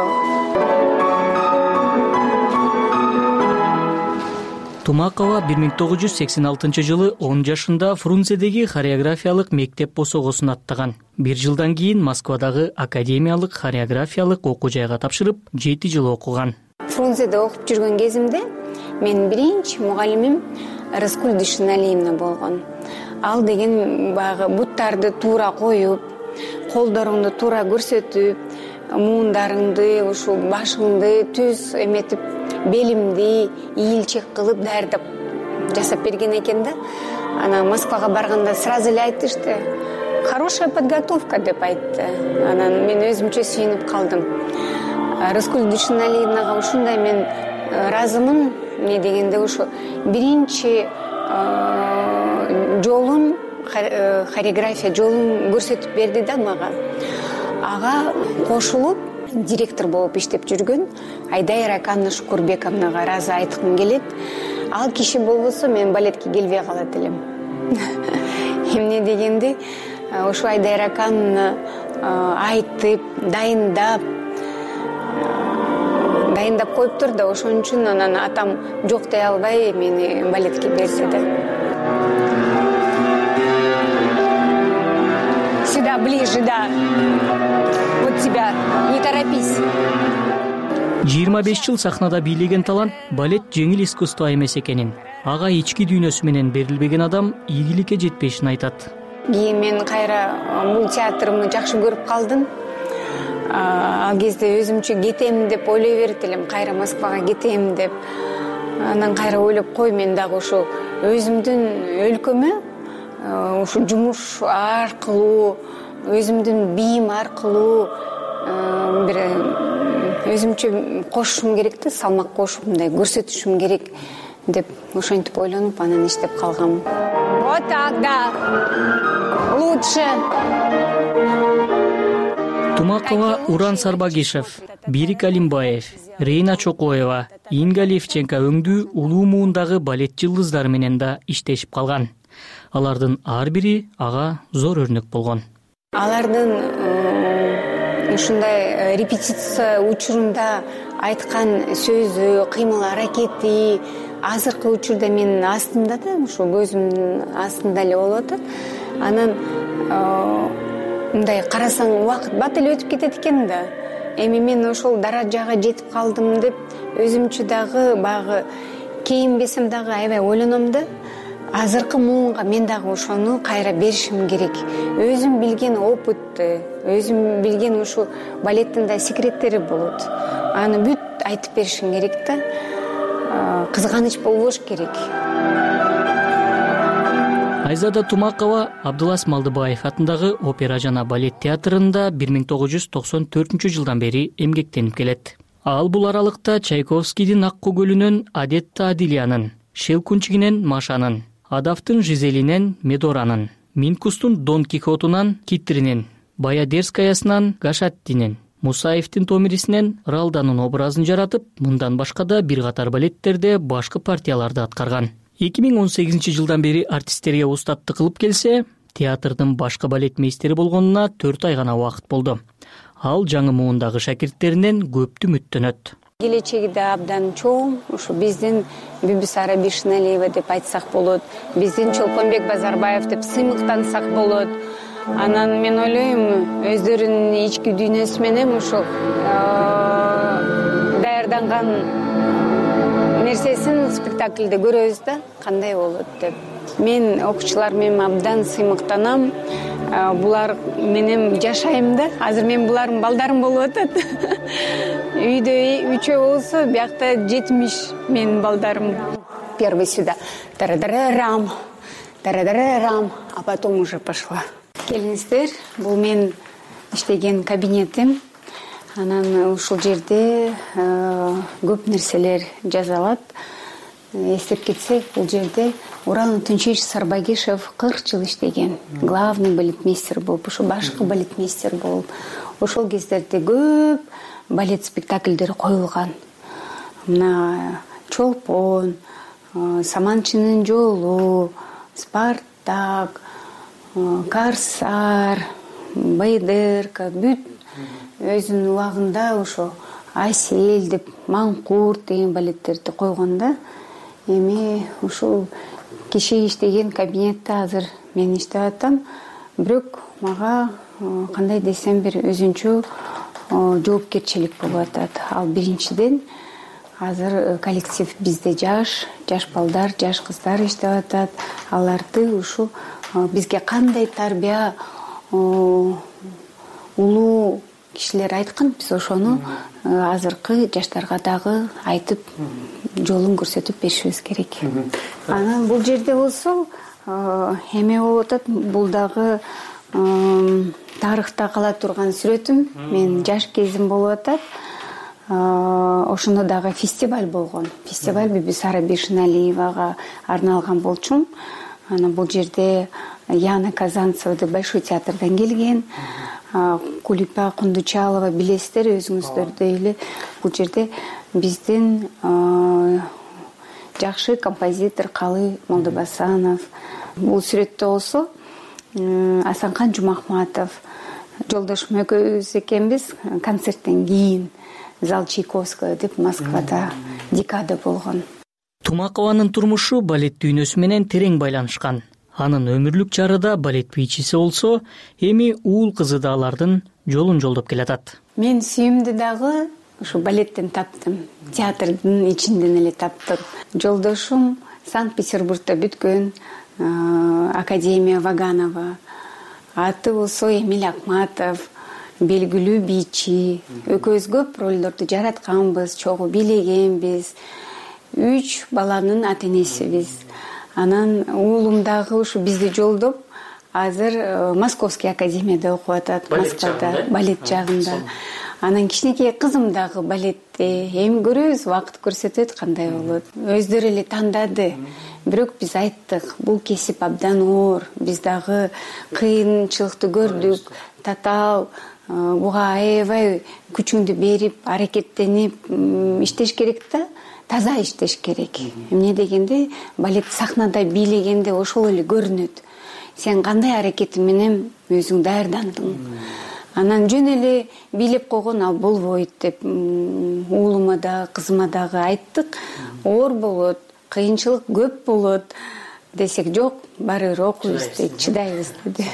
Тумакова 1986 жылы 10 жашында Фрунзедеги хореографиялык мектеп босогосун аттаган. 1 жылдан кийин Москвадагы академиялык хореографиялык окуу жайга тапшырып, 7 жыл окуган. Фрунзеде окуп жүргөн кезимде менин биринчи мугалимим Раскуль Душиналиевна болгон. Ал деген баягы буттарды туура коюп, колдоруңду туура көрсөтүп, муундарыңды, ушул башыңды түз эметип, белимди ийилчек кылып даярдап жасап берген экен да. Анан Москвага барганда сразу эле айтышты. Хорошая подготовка деп айтты. Анан мен өзүмчө сүйүнүп калдым. Раскуль Душиналиевнага ушундай мен ыраазымын, эмне дегенде ушу биринчи жолун, хореография жолун көрсөтүп берди да мага. Ага кошулуп директор болуп иштеп жүргөн Айдайра Канна Шукурбековнага ыраазы айткым келет. ал киши болбосо мен балетке келбей калат элем. Эмне дегенде ошо Айдар аканы айтып, дайындап коюптур да, ошон үчүн анан атам жок дей албай мени балетке берсе да. Сюда, ближе, да. Вот тебя, не торопись. 25 жыл сахнада бийлеген талант балет жеңил искусство эмес экенин, ага ички дүйнөсү менен берилбеген адам ийгиликке жетпешин айтат. Кийин мен кайра бул театрымды жакшы көрүп калдым. Ал кезде өзүмчө кетем деп ойлой берет элем, кайра Москвага кетем деп. Анан кайра ойлоп, кой мен дагы ошо өзүмдүн өлкөмө ушу жумуш аркылуу, өзүмдүн бийим аркылуу бир өзүмчө кошушум керек да, салмак кошуп мындай көрсөтүшүм керек деп ошентип ойлонуп анан иштеп калгам. Вот так, да. Лучше. Тумакова Уран Сарбагишев, Бирик Алимбаев, Рейна Чокоева, Инга Левченко өңдүү улуу муундагы балет жылдыздары менен да иштешип калган. Алардын ар бири ага зор өрнөк болгон. Алардын ушундай репетиция учурунда айткан сөзү, кыймыл аракети азыркы учурда менин астымда да, ушу көзүмдүн астында эле болуп атат. Анан мындай карасаң убакыт бат эле өтүп кетет экен да. Эми мен ошол даражага жетип калдым деп өзүмчө дагы багы кейинбесем дагы аябай ойлоном да. Азыркы муунга мен дагы ошону кайра беришим керек. Өзүм билген опытты, өзүм билген ушу балеттин да секреттери болот. Аны бүт айтып беришим керек да. Кызганыч болбош керек. Айзада Тумакова Абдылас Малдыбаев атындагы опера жана балет театрында 1994 жылдан бери эмгектенип келет. Ал бул аралыкта Чайковскийдин Аккуу көлүнөн Адетта Адилиянын, Шелкунчигинен Машанын, Адавтын Жизелинен Медоранын, Минкустун Дон Кихотунан Китринин, Баядерскаясынан Гашаттинин, Мусаевдин Томирисинен Ралданын образын жаратып, мындан башка да бир катар балеттерде башкы партияларды аткарган. 2018 жылдан бери артисттерге устаттык кылып келсе, театрдын башкы балет мейстери болгонуна 4 ай гана убакыт болду. Ал жаңы муундагы шакирттеринен көптү үмүттөнөт. Келечеги да абдан чоң, ушу биздин Бибисара Бишналиева деп айтсак болот, биздин Чолпонбек Базарбаев деп сыймыктансак болот. Анан мен ойлойм, өздөрүнүн ички дүйнөсү менен ушу даярданган нерсесин спектакльде көрөбүз да, кандай болот деп. Мен окуучулар менен абдан сыймыктанам. Булар менен жашайм да. Азыр мен булардын балдарым болуп атат. Үйдө 3 болсо, биякта 70 менин балдарым. Первый сюда. Тарадарарам. Тарадарарам. А потом уже пошла. Келиңиздер, бул мен иштеген кабинетим. Анан ушул жерде көп нерселер жазалат. Эстеп кетсек, бул жерде Уран Тынчевич Сарбагишев 40 жыл иштеген. Главный балетмейстер болуп, ошо башкы балетмейстер болуп. Ошол кездерде көп балет спектакльдери коюлган. Мына Чолпон, Саманчынын жолу, Спартак, Корсар, Байдерка, бүт өзүнүн убагында ошо Айсель деп, Маңкурт деген балеттерди койгонда. Эми ушул киши иштеген кабинетте азыр мен иштеп атам. Бирок мага кандай десем бир өзүнчө жоопкерчилик болуп атат. Ал биринчиден азыр коллектив бизде жаш балдар, жаш кыздар иштеп атат. Аларды ушу бизге кандай тарбия улуу кишилер айткан, биз ошону азыркы жаштарга дагы айтып, жолун көрсөтүп беришибиз керек. Анан бул жерде болсо, эме болуп атат, бул дагы тарыхта кала турган сүрөтүм. Мен жаш кезим болуп атат. Ошондо дагы фестиваль болгон. Фестиваль Бибисара Бишналиевага арналган болчу. Анан бул жерде Яна Казанцева деп Большой театрдан келген. Кулипа Кундучалова билесиздер өзүңүздөр эле. Бул жерде биздин жакшы композитор Калы Молдобасанов. Бул сүрөттө болсо Асанкан Жумахматов, жолдошум экөөбүз экенбиз. Концерттен кийин зал Чайковского деп Москвада декада болгон. Тумакованын турмушу балет дүйнөсү менен терең байланышкан. Анын өмүрлүк жары да балет бийчиси болсо, эми уул кызы да алардын жолун жолдоп келатат. Мен сүйүмдү дагы ушу балеттен таптым. Театрдын ичинден эле таптым. Жолдошум Санкт-Петербургда бүткөн, Академия Ваганова. Аты болсо Эмиль Акматов, белгилүү бийчи. Экөөбүз көп ролдорду жаратканбыз, чогуу бийлегенбиз. 3 баланын ата-энесибиз. Анан уулум дагы ушу бизди жолдоп, азыр Московский академияда окуп атат, Москвада, балет жагында. Анан кичинекей кызым дагы балетте. Эми көрөбүз, убакыт көрсөтөт кандай болот. Өздөрү эле тандады. Бирок биз айттык, бул кесип абдан оор. Биз дагы кыйынчылыкты көрдүк, татаал. Буга аябай күчүңдү берип, аракеттенип иштеш керек да. Таза иштеш керек. Эмне дегенде, балет сахнада бийлегенде ошол эле көрүнөт. Сен кандай аракетиң менен өзүң даярдандың. Анан жөн эле бийлеп койгон ал болбойт деп уулума да, кызыма дагы айттык. Оор болот, кыйынчылык көп болот десек, жок, баары бир окуйбуз дейт, чыдайбыз деди.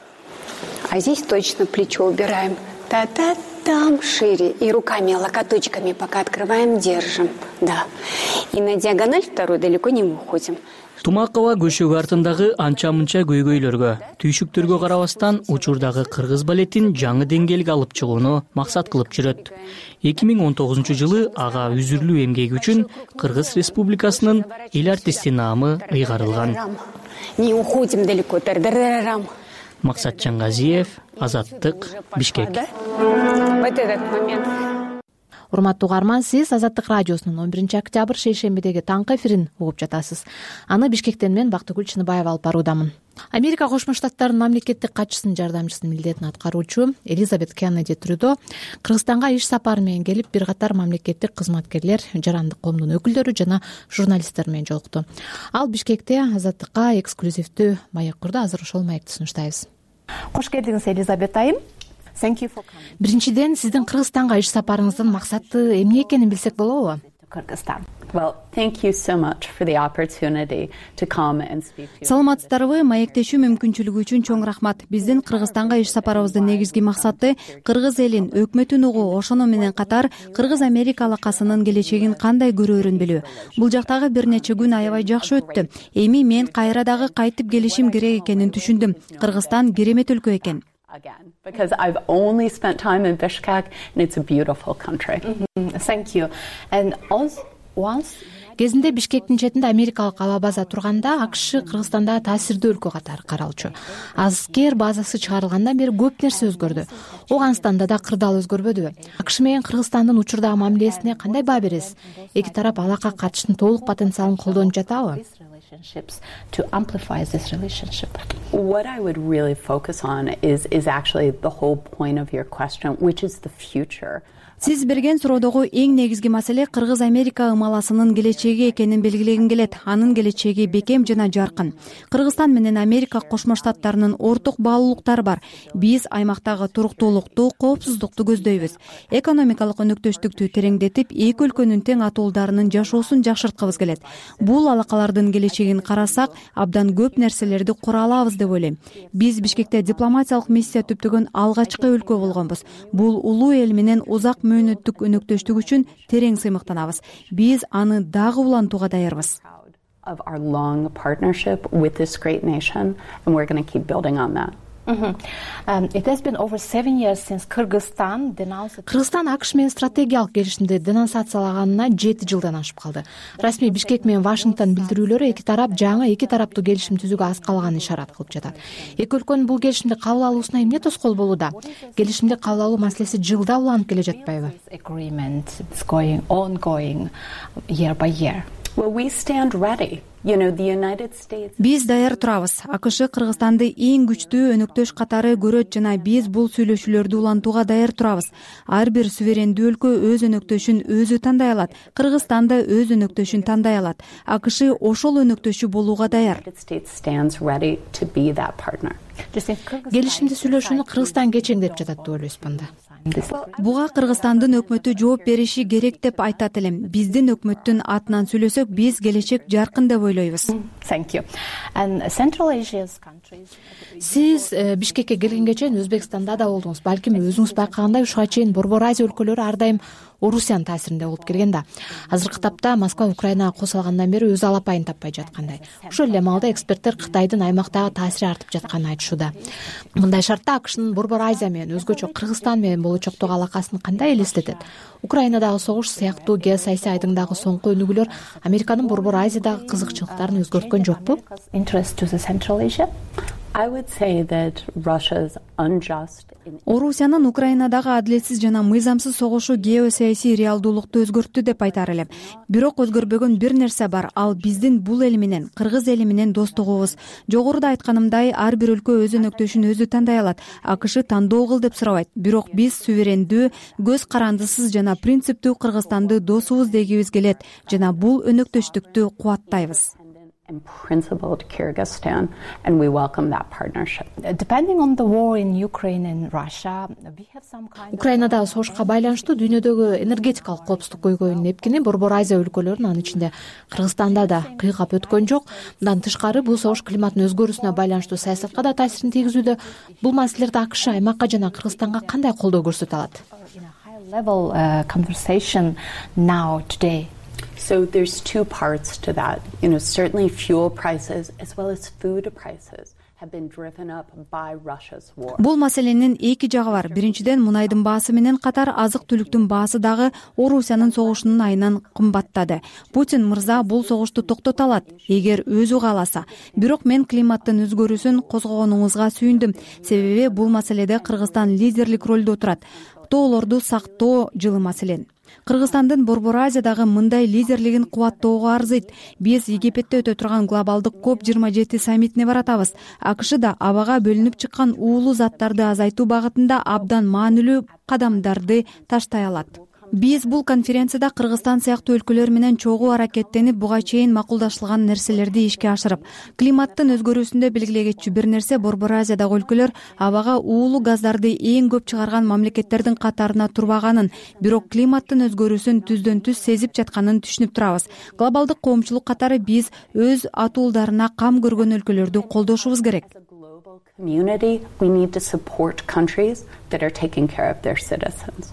А здесь точно плечо убираем. Та-та-там шире. И руками, локоточками пока открываем, держим. Да. И на диагональ вторую далеко не уходим. Тумакова көшөгү артындагы анча-мынча көйгөйлөргө, түйшүктөргө карабастан учурдагы кыргыз балетин жаңы деңгээлге алып чыгууну максат кылып жүрөт. 2019-жылы ага үзүрлүү эмгеги үчүн Кыргыз Республикасынын эл артисти наамы ыйгарылган. Не уходим далеко. Тар-дарарам. Максат Чангазиев, Азаттык, Бишкек. Вот этот момент. Урматтуу угарман, сиз Азаттык радиосунун 11 октябрь шейшембидеги таңкы эфирин угуп жатасыз. Аны Бишкектен мен Бактыгүл Чыныбаева алып баруудамын. Америка Кошмо Штаттарынын мамлекеттик катчысынын жардамчысынын милдетин аткаруучу Элизабет Кеннеди Трюдо Кыргызстанга иш сапары менен келип, бир катар мамлекеттик кызматкерлер, жарандык коомдун өкүлдөрү жана журналисттер менен жолукту. Ал Бишкекте Азаттыкка эксклюзивдүү маек курду. Азыр ошол маекти сунуштайбыз. Кош келдиңиз, Элизабет айым. Биринчиден, сиздин Кыргызстанга иш сапарыңыздын максаты эмне экенин билсек болобу? Саламатсыздарбы? Маектешүү мүмкүнчүлүгү үчүн чоң рахмат. Биздин Кыргызстанга иш сапарыбыздын негизги максаты кыргыз элин, өкмөтүн угуу, ошону менен катар Кыргыз-Америка алакасынын келечегин кандай көрөөрүн билүү. Бул жактагы бир нече күн аябай жакшы өттү. Эми мен кайра дагы кайтып келишим керек экенин түшүндүм. Кыргызстан керемет өлкө экен. Because I've only spent time in Bishkek and it's a beautiful country. Thank you. And once Кезинде Бишкектин четинде америкалык аба база турганда, АКШ Кыргызстанда таасирдүү өлкө катары каралчу. Аскер базасы чыгарылгандан бери көп нерсе өзгөрдү. Оганстанда да кырдаал өзгөрбөдүбү? АКШ менен Кыргызстандын учурдагы мамилесине кандай баа бересиз? Эки тарап алакка катыштын толук потенциалын колдонуп жатабы? To amplify this relationship. What I would really focus on is actually the whole point of your question, which is the future. Сиз берген суроодогу эң негизги маселе Кыргыз-Америка ымаласынын келечеги экенин белгилегим келет. Анын келечеги бекем жана жаркын. Кыргызстан менен Америка Кошмо Штаттарынын орток баалуулуктары бар. Биз аймактагы туруктуулукту, коопсуздукту көздөйбүз. Экономикалык өнөктөштүктү тереңдетип, эки өлкөнүн тең атуулдарынын жашоосун жакшырткыбыз келет. Бул алакалардын келечегин карасак, абдан көп нерселерди кура алабыз деп ойлойм. Биз Бишкекте дипломатиялык миссия түптөгөн алгачкы өлкө болгонбуз. Бул улуу эл менен узак мөөнөттүк өнөктөштүк үчүн терең сыймыктанабыз. Биз аны дагы улантууга даярбыз. Of our long partnership with this great nation, and we're going to keep building on that. It has been over 7 years since Kyrgyzstan АКШ менен стратегиялык келишимди денонсациялаганына 7 жылдан ашып калды. Расмий Бишкек менен Вашингтон билдирүүлөрү эки тарап жаңы эки тараптуу келишим түзүүгө аз калганын ишарат кылып жатат. Эки өлкөнүн бул келишимди кабыл алуусуна эмне тоскоол болууда? Келишимди кабыл алуу маселеси жылда уланып келе жатпайбы? Agreement is going ongoing year by year. Биз даяр турабыз. АКШ Кыргызстанды эң күчтүү өнөктөш катары көрөт жана биз бул сүйлөшүүлөрдү улантууга даяр турабыз. Ар бир суверендүү өлкө өз өнөктөшүн өзү тандай алат. Кыргызстан да өз өнөктөшүн тандай алат. АКШ ошол өнөктөшү болууга даяр. Келишимди сүйлөшүүнү Кыргызстан кечеңдеп жатат деп ойлойсузбу анда? Буга Кыргызстандын өкмөтү жооп бериши керек деп айтат элем. Биздин өкмөттүн атынан сүйлөсөк, биз келечек жаркын деп ойлойбуз. Сиз Бишкекке келгенге чейин Өзбекстанда да болдуңуз. Балким өзүңүз байкагандай ушуга чейин Борбор Азия өлкөлөрү ар дайым Орусиянын таасиринде болуп келген да. Азыркы тапта Москва Украинага косулгандан бери өз алапайын таппай жаткандай. Ошол эле маалда эксперттер Кытайдын аймактагы таасири артып жатканын айтышууда. Мындай шартта АКШнын Борбор Азия менен, өзгөчө Кыргызстан менен болочоктогу алакасын кандай элестетет? Украинадагы согуш сыяктуу геосаясий айдыңдагы соңку өнүгүүлөр Американын Борбор Азиядагы кызыкчылыктарын өзгөрткөн жокпу? Орусиянын Украинадагы адилетсиз жана мыйзамсыз согушу геосаясий реалдуулукту өзгөрттү деп айтар элем. Бирок өзгөрбөгөн бир нерсе бар, ал биздин бул эл менен, Кыргыз эли менен достугубуз. Жогоруда айтканымдай, ар бир өлкө өз өнөктөшүн өзү тандай алат. АКШ тандоо кыл деп сурабайт. Бирок биз суверендүү, көз карандысыз жана принциптүү Кыргызстанды досубуз дегибиз келет жана бул өнөктөштүктү кубаттайбыз. Principled Kyrgyzstan, and we welcome that partnership. Depending on the war in Ukraine and Russia, we have some kind. Украинадагы согушка байланыштуу дүйнөдөгү энергетикалык коопсуздук көйгөйүнүн эпкини Борбор Азия өлкөлөрүнүн, анын ичинде Кыргызстанда да кыйгап өткөн жок. Мындан тышкары бул согуш климаттын өзгөрүүсүнө байланыштуу саясатка да таасирин тийгизүүдө. Бул маселелерде АКШ аймакка жана Кыргызстанга кандай колдоо көрсөтө алат? Level conversation now today. So there's two parts to that. Certainly fuel prices as well as food prices have been driven up by Russia's war. Бул маселенин эки жагы бар. Биринчиден, мунайдын баасы менен катар азык-түлүктүн баасы дагы Орусиянын согушунун айынан кымбаттады. Путин мырза бул согушту токтото алат, эгер өзү кааласа. Бирок мен климаттын өзгөрүүсүн козгогонуңузга сүйүндүм. Себеби бул маселеде Кыргызстан лидерлик ролдо турат. Тоолорду сактоо жылы маселен. Кыргызстандын Борбор Азиядагы мындай лидерлигин кубаттоого арзыйт. Биз Египетте өтө турган глобалдык COP27 саммитине баратабыз. АКШ да абага бөлүнүп чыккан уулуу заттарды азайтуу багытында абдан маанилүү кадамдарды таштай алат. Биз бул конференцияда Кыргызстан сыяктуу өлкөлөр менен чогуу аракеттенип, буга чейин макулдашылган нерселерди ишке ашырып, климаттын өзгөрүүсүндө белгилегечү бир нерсе Борбор Азиядагы өлкөлөр абага уулуу газдарды эң көп чыгарган мамлекеттердин катарына турбаганын, бирок климаттын өзгөрүүсүн түздөн түз сезип жатканын түшүнүп турабыз. Глобалдык коомчулук катары биз өз атуулдарына кам көргөн өлкөлөрдү колдошубуз керек. Community, we need to support countries that are taking care of their citizens.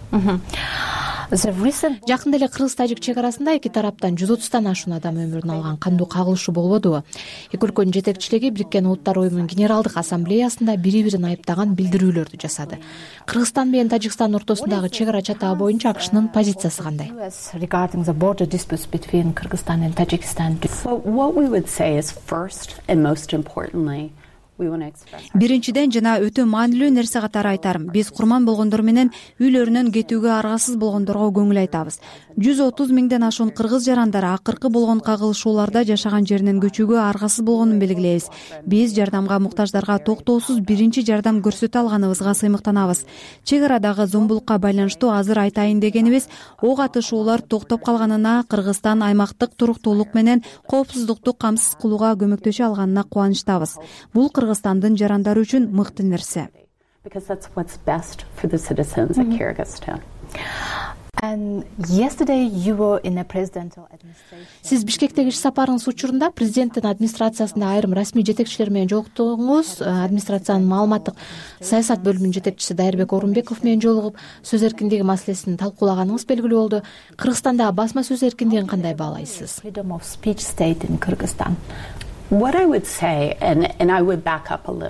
Жакында эле кыргыз-тажик чек арасында эки тараптан 130тан ашуун адам өмүрүн алган кандуу кагылышуу болбодубу? Эки өлкөнүн жетекчилиги Бириккен Улуттар уюмунун Генералдык ассамблеясында бири-бирин айыптаган билдирүүлөрдү жасады. Кыргызстан менен Тажикстан ортосундагы чек ара чатаğı боюнча АКШнын позициясы кандай? Regarding the border disputes between Kyrgyzstan and Tajikistan. What we would say is first and most importantly, Биринчиден жана өтө маанилүү нерсе катары айтарым. Биз курман болгондор менен үйлөрүнөн кетүүгө аргасыз болгондорго көңүл айтабыз. 130 миңден ашуун кыргыз жарандары акыркы болгон кагылышууларда жашаган жеринен көчүүгө аргасыз болгонун белгилейбиз. Биз жардамга муктаждарга токтоосуз биринчи жардам көрсөтө алганыбызга сыймыктанабыз. Чек арадагы зомбулукка байланыштуу азыр айтайын дегенибиз, ок атышуулар токтоп калганына, Кыргызстан аймактык туруктуулук менен коопсуздукту камсыз кылууга көмөктөшө алганына кубанычтабыз. Бул Кыргызстандын жарандары үчүн мыкты нерсе. Because that's what's best for the citizens of Kyrgyzstan. And yesterday you were in a presidential administration. Сиз Бишкектеги иш сапарыңыз учурунда президенттин администрациясында айрым расмий жетекчилер менен жолуктуңуз. Администрациянын маалыматтык саясат бөлүмүнүн жетекчиси Дайырбек Орунбеков менен жолугуп, сөз эркиндиги маселесин талкуулаганыңыз белгилүү болду. Кыргызстандагы басма сөз эркиндигин кандай баалайсыз? Freedom of speech state in Kyrgyzstan. What I would say, and I would back up a little,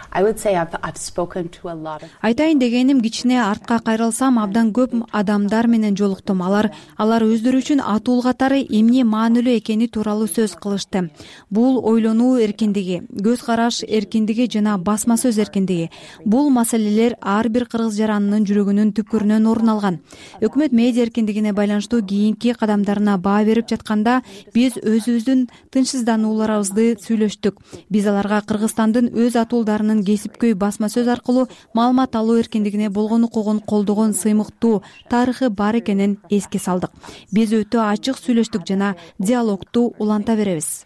Айтайын дегеним, кичине артка кайрылсам, абдан көп адамдар менен жолуктум. Алар өздөрү үчүн атуу катары эмне маанилүү экени тууралуу сөз кылышты. Бул ойлонуу эркиндиги, көз караш эркиндиги жана басма сөз эркиндиги. Бул маселелер ар бир кыргыз жаранынын жүрөгүнүн түпкүрүнөн орун алган. Өкмөт медиа эркиндигине байланыштуу кийинки кадамдарына баа берип жатканда биз өзүбүздүн тынчсызданууларыбызды сүйлөштүк. Биз аларга Кыргызстандын өз атуулдарынын кесипкөй басма сөз аркылуу маалымат алуу эркиндигине болгон укугун колдогон сыймыктуу тарыхы бар экенин эске салдык. Биз өтө ачык сүйлөштүк жана диалогду уланта беребиз.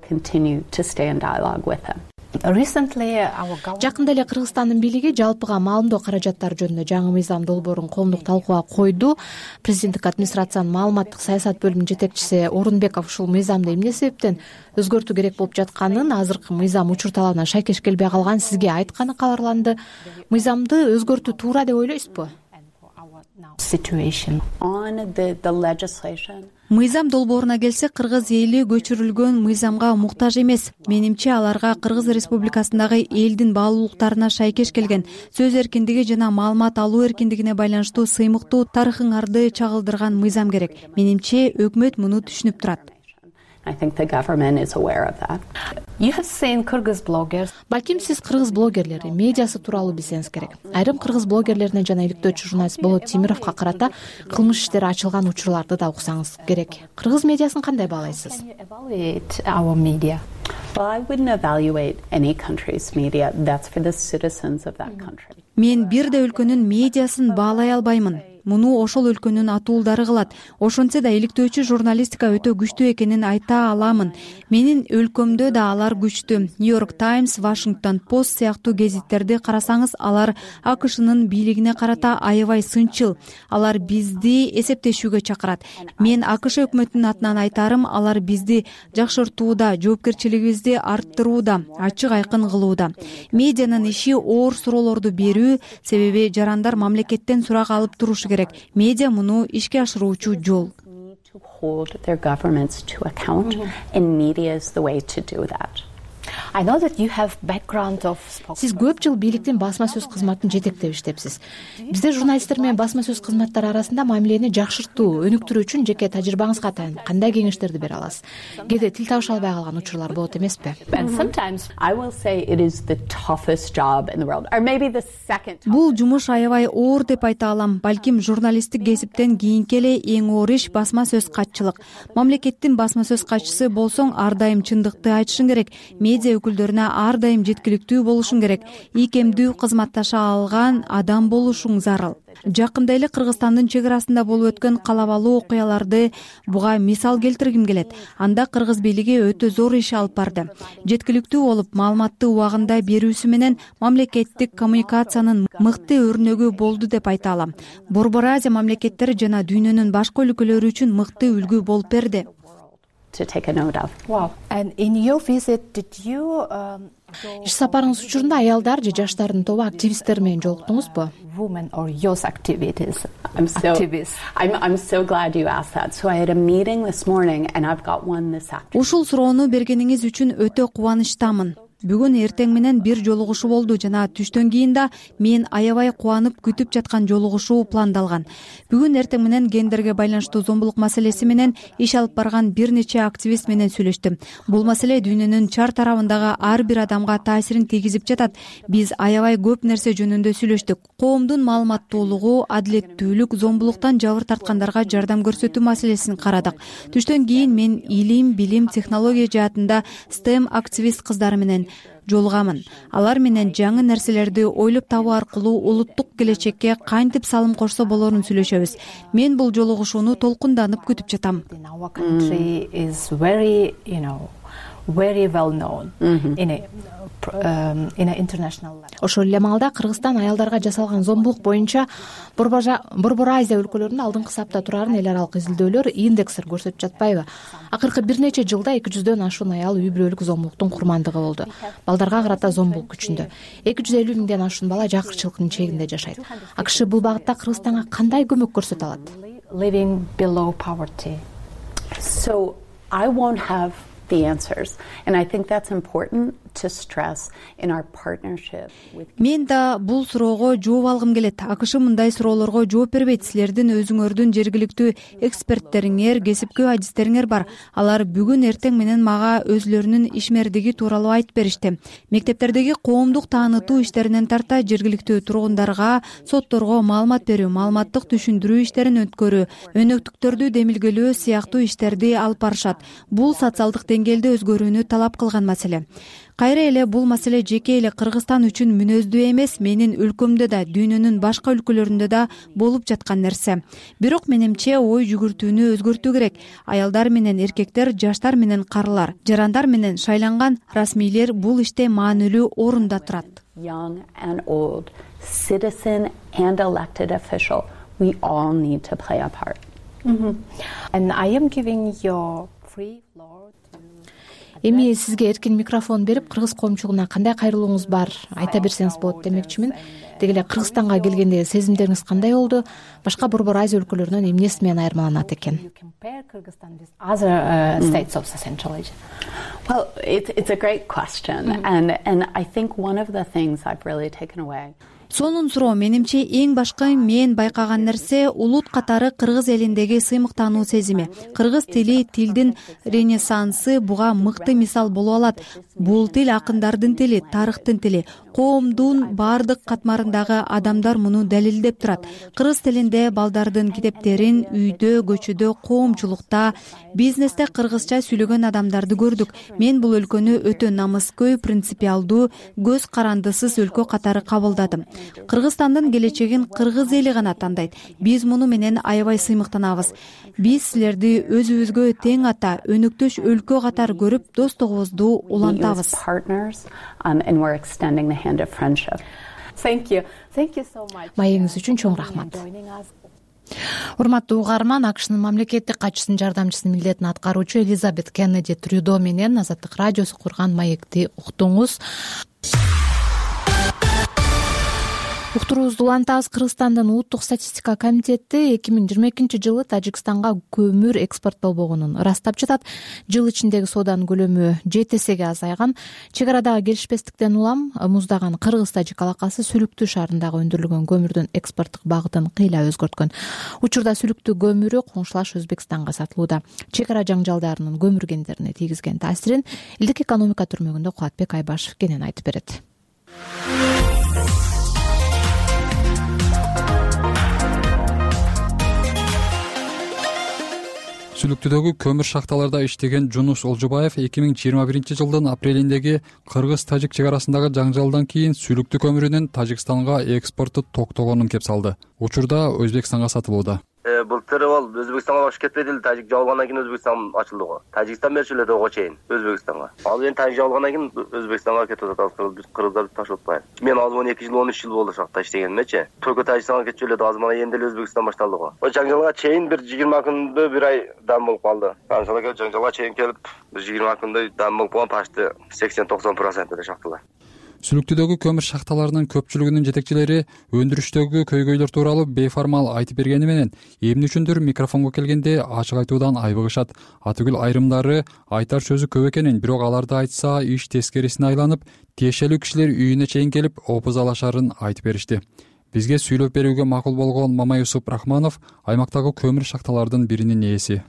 Жакында эле Кыргызстандын бийлиги жалпыга маалымдоо каражаттары жөнүндө жаңы мыйзам долбоорун коомдук талкууга койду. Президенттик администрациянын маалыматтык саясат бөлүмүнүн жетекчиси Орунбеков ушул мыйзамды эмне себептен өзгөртүү керек болуп жатканын, азыркы мыйзам учур талабына шайкеш келбей калган сизге айтканы кабарланды. Мыйзамды өзгөртүү туура деп ойлойсузбу? Мыйзам долбооруна келсек, кыргыз эли көчүрүлгөн мыйзамга муктаж эмес. Менимче аларга Кыргыз Республикасындагы элдин баалуулуктарына шайкеш келген сөз эркиндиги жана маалымат алуу эркиндигине байланыштуу сыймыктуу тарыхыңарды чагылдырган мыйзам керек. Менимче өкмөт муну түшүнүп турат. Балким сиз кыргыз блогерлери, медиасы тууралуу билсеңиз керек. Айрым кыргыз блогерлерине жана иликтөөчү журналист Болот Темировго карата кылмыш иштери ачылган учурларды да уксаңыз керек. Кыргыз медиасын кандай баалайсыз? Мен бир да өлкөнүн медиасын баалай албаймын. Муну ошол өлкөнүн атуулдары кылат. Ошентсе да иликтөөчү журналистика өтө күчтүү экенин айта аламын. Менин өлкөмдө да алар күчтүү. New York Times, Washington Post сыяктуу гезиттерди карасаңыз, алар АКШнын бийлигине карата аябай сынчыл. Алар бизди эсептешүүгө чакырат. Мен АКШ өкмөтүнүн атынан айтарым, алар бизди жакшыртууда, жоопкерчилигибизди арттырууда, ачык айкын кылууда. Медианын иши оор суроолорду берүү, себеби жарандар мамлекеттен сурак алып турушу керек. Медиа муну ишке ашыруучу жол. Сиз көп жыл бийликтин басма сөз кызматын жетектеп иштепсиз. Бизде журналисттер менен басма сөз кызматтары арасында мамилени жакшыртуу, өнүктүрүү үчүн жеке тажрыйбаңызга атайын кандай кеңештерди бере аласыз? Кээде тил табыша албай калган учурлар болот эмеспи? Бул жумуш аябай оор деп айта алам. Балким журналисттик кесиптен кийинки эле эң оор иш басма сөз катчылык. Мамлекеттин басма сөз катчысы болсоң, ар дайым чындыкты айтышың керек. Медиа өкүлдөрүнө ар дайым жеткиликтүү болушуң керек. Ийкемдүү кызматташа алган адам болушуң зарыл. Жакында эле Кыргызстандын чек арасында болуп өткөн калабалуу окуяларды буга мисал келтиргим келет. Анда кыргыз бийлиги өтө зор иш алып барды. Жеткиликтүү болуп, маалыматты убагында берүүсү менен мамлекеттик коммуникациянын мыкты өрнөгү болду деп айта алам. Борбор Азия мамлекеттери жана дүйнөнүн башка өлкөлөрү үчүн мыкты үлгү болуп берди. Иш сапарыңыз учурунда аялдар же жаштардын тобу активисттер менен жолуктуңузбу? Ушул суроону бергениңиз үчүн өтө кубанычтамын. Бүгүн эртең менен бир жолугушуу болду жана түштөн кийин да мен аябай кубанып күтүп жаткан жолугушуу пландалган. Бүгүн эртең менен гендерге байланыштуу зомбулук маселеси менен иш алып барган бир нече активист менен сүйлөштүм. Бул маселе дүйнөнүн чар тарабындагы ар бир адамга таасирин тийгизип жатат. Биз аябай көп нерсе жөнүндө сүйлөштүк. Коомдун маалыматтуулугу, адилеттүүлүк, зомбулуктан жабыр тарткандарга жардам көрсөтүү маселесин карадык. Түштөн кийин мен илим, билим, технология жаатында STEM активист кыздар менен жолугамын. Алар менен жаңы нерселерди ойлоп табуу аркылуу улуттук келечекке кантип салым кошсо болорун сүйлөшөбүз. Мен бул жолугушууну толкунданып күтүп жатам. Ошол эле маалда Кыргызстан аялдарга жасалган зомбулук боюнча Борбор Азия өлкөлөрүндө алдыңкы сапта турарын эл аралык изилдөөлөр индексер көрсөтүп жатпайбы? Акыркы бир нече жылда 200дөн ашуун аял үй бүлөлүк зомбулуктун курмандыгы болду. Балдарга карата зомбулук күчүндө. 250 миңден ашуун бала жакырчылыктын чегинде жашайт. АКШ бул багытта Кыргызстанга кандай көмөк көрсөтө алат? The answers. And I think that's important to stress in our partnership with. Мен да бул суроого жооп алгым келет. АКШ мындай суроолорго жооп бербейт. Силердин өзүңөрдүн жергиликтүү эксперттериңер, кесипкөй адистериңер бар. Алар бүгүн эртең менен мага өзүлөрүнүн ишмердиги тууралуу айтып беришти. Мектептердеги коомдук таанытуу иштеринен тарта жергиликтүү тургундарга, сотторго маалымат берүү, маалыматтык түшүндүрүү иштерин өткөрүү, өнөктүктөрдү демилгелөө сыяктуу иштерди алып барышат. Бул социалдык деңгээлде өзгөрүүнү талап кылган маселе. Кайра эле бул маселе жеке эле Кыргызстан үчүн мүнөздүү эмес, менин өлкөмдө да, дүйнөнүн башка өлкөлөрүндө да болуп жаткан нерсе. Бирок менимче ой жүгүртүүнү өзгөртүү керек. Аялдар менен эркектер, жаштар менен карылар, жарандар менен шайланган расмийлер бул иште маанилүү орунда турат. Young and old, citizen and elected official, we all need to play a part. And I am giving you free floor to. Эми сизге эркин микрофон берип, кыргыз коомчулугуна кандай кайрылууңуз бар айта берсеңиз болот демекчимин. Деги эле Кыргызстанга келгенде сезимдериңиз кандай болду? Башка Борбор Азия өлкөлөрүнөн эмнеси менен айырмаланат экен? Other states of Central Asia. Well, it's a great question, and I think one of the things I've really taken away. Сонун суроо. Менимче эң башкы мен байкаган нерсе улут катары кыргыз элиндеги сыймыктануу сезими. Кыргыз тили, тилдин ренессансы буга мыкты мисал боло алат. Бул тил акындардын тили, тарыхтын тили. Коомдун бардык катмарындагы адамдар муну далилдеп турат. Кыргыз тилинде балдардын китептерин үйдө, көчөдө, коомчулукта, бизнесте кыргызча сүйлөгөн адамдарды көрдүк. Мен бул өлкөнү өтө намыскөй, принципиалдуу, көз карандысыз өлкө катары кабылдадым. Кыргызстандын келечегин кыргыз эли гана тандайт. Биз муну менен аябай сыймыктанабыз. Биз силерди өзүбүзгө тең ата, өнөктөш өлкө катары көрүп, достугубузду улантабыз. Маегиңиз үчүн чоң рахмат. Урматтуу угарман, АКШнын мамлекеттик катчысынын жардамчысынын милдетин аткаруучу Элизабет Кеннеди Трюдо менен Азаттык радиосу курган маекти уктуңуз. Уктуруубузду улантабыз. Кыргызстандын улуттук статистика комитети 2022-жылы Тажикстанга көмүр экспорттолбогонун ырастап жатат. Жыл ичиндеги сооданын көлөмү 7 эсеге азайган. Чек арадагы келишпестиктен улам муздаган Кыргыз-Тажик алакасы Сүлүктүү шаарындагы өндүрүлгөн көмүрдүн экспорттук багытын кыйла өзгөрткөн. Учурда Сүлүктүү көмүрү коңшулаш Өзбекстанга сатылууда. Чек ара жаңжалдарынын көмүр кендерине тийгизген таасирин элдик экономика түрмөгүндө Кубатбек Айбашев кенен айтып берет. Сүлүктүүдөгү көмүр шахталарда иштеген Жунус Олжобаев 2021-жылдын апрелиндеги Кыргыз-Тажик чек арасындагы жаңжалдан кийин Сүлүктүү көмүрүнүн Тажикстанга экспорту токтогонун кеп салды. Учурда Өзбекстанга сатылууда. Былтыр ол Өзбекстанга башып кетпеди эле, Тажик жабылгандан кийин Өзбекстан ачылды го. Тажикстан берчү эле ого чейин Өзбекстанга. Ал эми Тажик жабылгандан кийин Өзбекстанга кетип атат. Кыргыздар таштап атпайбы. Мен азыр 12 жыл, 13 жыл болду шахта иштегенимчи. Только Тажикстанга кетчү эле, азыр мына эми эле Өзбекстан башталды го. О жаңжалга чейин бир 20 күндө бир ай дам болуп калды. Жаңжалга чейин келип бир 20 күндө дам болуп калган, почти 80-90% эле шахталар. Сүлүктүүдөгү көмүр шахталарынын көпчүлүгүнүн жетекчилери өндүрүштөгү көйгөйлөр тууралуу бейформал айтып бергени менен эмне үчүндүр микрофонго келгенде ачык айтуудан айбыгышат. Атүгүл айрымдары айтар сөзү көп экенин, бирок аларды айтса иш тескерисине айланып, тиешелүү кишилер үйүнө чейин келип опузалашарын айтып беришти. Бизге сүйлөп берүүгө макул болгон Мамай Юсуп Рахманов аймактагы көмүр шахталардын биринин ээси.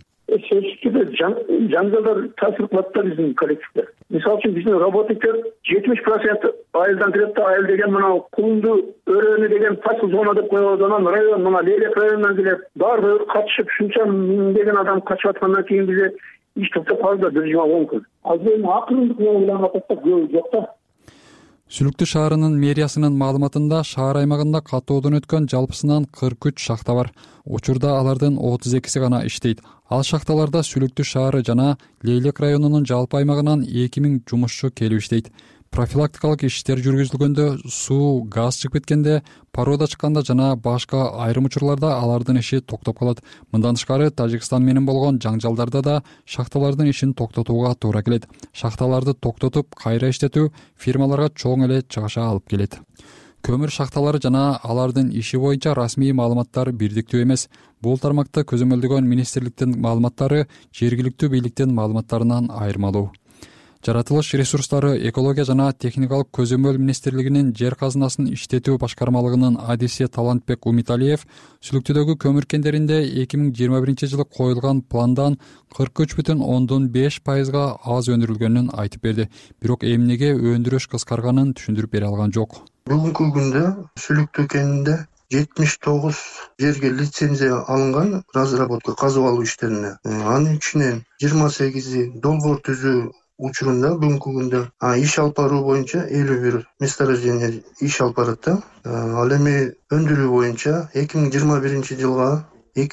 Жаңжалдар таасир кылат да биздин коллективге. Мисалы үчүн биздин работниктер 70% айылдан келет да, айыл деген мына Кулунду өрөөнү деген фасыл зона деп коебуз, анан район мына Лелек районунан келет. Баары катышып, шунча миңдеген адам качып аткандан кийин бизге иш токтоп калды да 1 жума 10 күн. Азыр эми акырындык менен уланып атат да, көп жок да. Сүлүктүү шаарынын мэриясынын маалыматында шаар аймагында каттоодон өткөн жалпысынан 43 шахта бар. Учурда алардын 32си гана иштейт. Ал шахталарда Сүлүктүү шаары жана Лейлек районунун жалпы аймагынан 2000 жумушчу келип иштейт. Профилактикалык иштер жүргүзүлгөндө, суу, газ чыгып кеткенде, парода чыкканда жана башка айрым учурларда алардын иши токтоп калат. Мындан тышкары Тажикстан менен болгон жаңжалдарда да шахталардын ишин токтотууга туура келет. Шахталарды токтотуп, кайра иштетүү фирмаларга чоң эле чыгаша алып келет. Көмүр шахталары жана алардын иши боюнча расмий маалыматтар бирдиктүү эмес. Бул тармакта көзөмөлдөгөн министрликтин маалыматтары жергиликтүү бийликтин маалыматтарынан айырмалуу. Жаратылыш ресурстары, экология жана техникалык көзөмөл министрлигинин жер казынасын иштетүү башкармалыгынын адиси Талантбек Умиталиев Сүлүктүдөгү көмүр кендеринде 2021-жылы коюлган пландан 43,5%га аз өндүрүлгөнүн айтып берди. Бирок эмнеге өндүрүш кыскарганын түшүндүрүп бере алган жок. Бүгүнкү күндө Сүлүктүү кенинде 79 жерге лицензия алынган разработка казып алуу иштерине. Анын ичинен 28 долбоор түзүү учурунда бүгүнкү күндө иш алып баруу боюнча 51 месторождение иш алып барат да. Ал эми өндүрүү боюнча 2021-жылга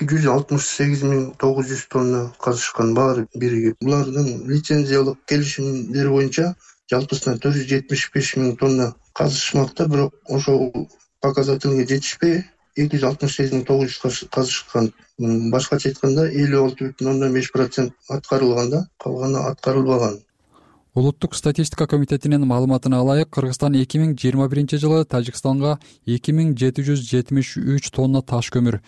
268.900 тонна казышкан баары биригип. Булардын лицензиялык келишимдери боюнча жалпысына 475.000 тонна казышмакта, бирок ошол показательге жетишпей 268.900 казышкан. Башкача айтканда 56,5% аткарылган да, калганы аткарылбаган. Улуттук статистика комитетинин маалыматына ылайык, Кыргызстан 2021-жылы Тажикстанга 2773 тонна таш көмүр,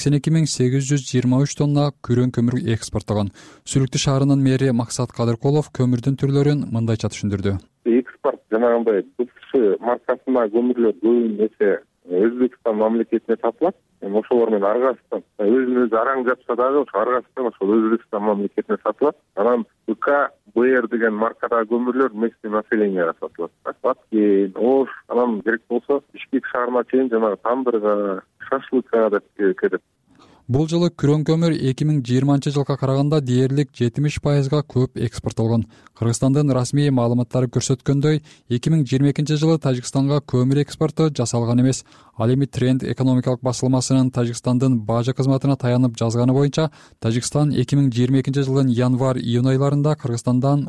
82.823 тонна күрөң көмүр экспорттогон. Сүлүктүү шаарынын мэри Максат Кадыркулов көмүрдүн түрлөрүн мындайча түшүндүрдү. Экспорт жанагындай БТШ маркасына көмүрлөр көбүн эсе Өзбекстан мамлекетине сатылат. Ошолор менен Аргастан өзүн өзү араң жапса дагы ошо Аргастан ошол Өзбекстан мамлекетине сатылат. Анан БК БР деген маркадагы көмүрлөр местный населенияга сатылат. Баткен, Ош, анан керек болсо Бишкек шаарына чейин жанагы Тандырга, Шашлыкка деп кетет. Бул жылы күрөң көмүр 2020-жылга караганда дээрлик 70%га көп экспорттолгон. Кыргызстандын расмий маалыматтары көрсөткөндөй, 2022-жылы Тажикстанга көмүр экспорту жасалган эмес. Ал эми Тренд экономикалык басылмасынын Тажикстандын бажы кызматына таянып жазганы боюнча, Тажикстан 2022-жылдын январь-июнь айларында Кыргызстандан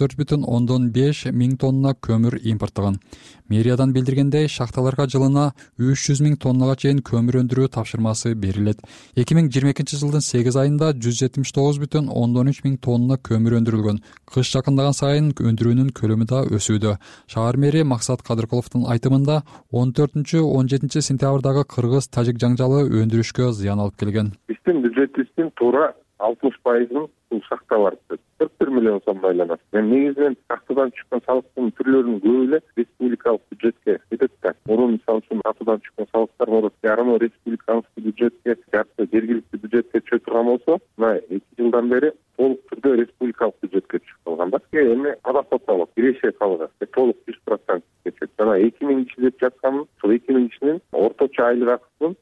34,5 миң тонна көмүр импорттогон. Мэриядан билдиргендей, шахталарга жылына 300 миң тоннага чейин көмүр өндүрүү тапшырмасы берилет. 2022-жылдын 8 айында 179,3 миң тонна көмүр өндүрүлгөн. Кыш жакындаган сайын өндүрүүнүн көлөмү да өсүүдө. Шаар мэри Максат Кадыркуловдун айтымында 14-17 сентябрдагы кыргыз-тажик жаңжалы өндүрүшкө зыян алып келген. Биздин бюджетибиздин туура 60%-ын бул шахта бар. 41 миллион сомдо айланат. Негизинен шахтадан түшкөн салыктын түрлөрүнүн көбү эле республикалык бюджетке кетет да. Мурун мисалы үчүн шахтадан түшкөн салыктар болот. Ярымы республикалык бюджетке, жарты жергиликтүү бюджетке түшө турган болсо, мына 2 жылдан бери толук түрдө республикалык бюджетке түшүп калган да. Эми адапатталып, киреше калган. Толук 100% кетет. Жана 2000 киши деп жатканын, ошол 2000 кишинин орточо айлык акысынын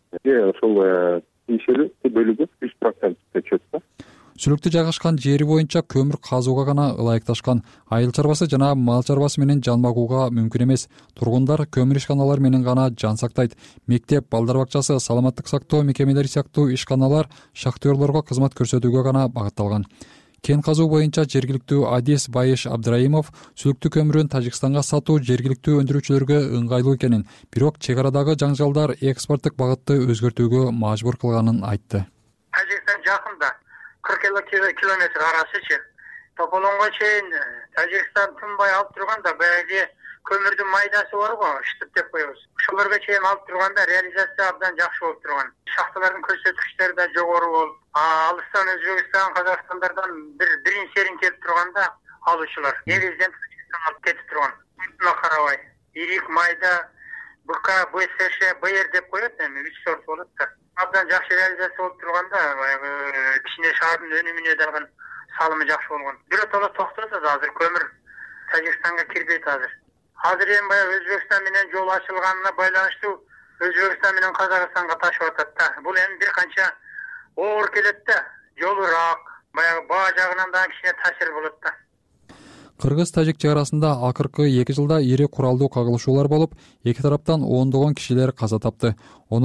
ошол тиешелүү бөлүгү 100% түшөт да. Сүлүктү жайгашкан жери боюнча көмүр казууга гана ылайыкташкан. Айыл чарбасы жана мал чарбасы менен жан багууга мүмкүн эмес. Тургундар көмүр ишканалар менен гана жан сактайт. Мектеп, балдар бакчасы, саламаттык сактоо мекемелери сыяктуу ишканалар шахтерлорго кызмат көрсөтүүгө гана багытталган. Кен казуу боюнча жергиликтүү адис Байыш Абдраимов сүлүктүү көмүрүн Тажикстанга сатуу жергиликтүү өндүрүүчүлөргө ыңгайлуу экенин, бирок чек арадагы жаңжалдар экспорттук багытты өзгөртүүгө мажбур кылганын айтты. Тажикстан жакында 40 километр арасычы Тополонго чейин Тажикстан тынбай алып турганда баягы көмүрдүн майдасы барго, штып деп коебуз. Ошолорго чейин алып турганда реализация абдан жакшы болуп турган. Шахталардын көрсөткүчтөрү да жогору болуп, алыстан Өзбекстан, Казакстандардан биринчи серин келип турганда алуучулар негизинен Тажикстанга алып кетип турган. Мына карабай, ирик майда БК, БСШ, БР деп коет, эми 3 сорт болот да. Абдан жакшы реализация болуп турганда, баягы кичине шаардын өнүмүнө дагы салымы жакшы болгон. Биротоло токтосо да азыр көмүр Тажикстанга кирбейт азыр. Азыр эми баягы Өзбекстан менен жол ачылганына байланыштуу Өзбекстан менен Казакстанга ташып атат да. Бул эми бир канча оор келет да, жолураак, баягы баа жагынан дагы кичине таасир болот да. Кыргыз-тажик чек арасында акыркы 2 жылда ири куралдуу кагылышуулар болуп, эки тараптан ондогон кишилер каза тапты.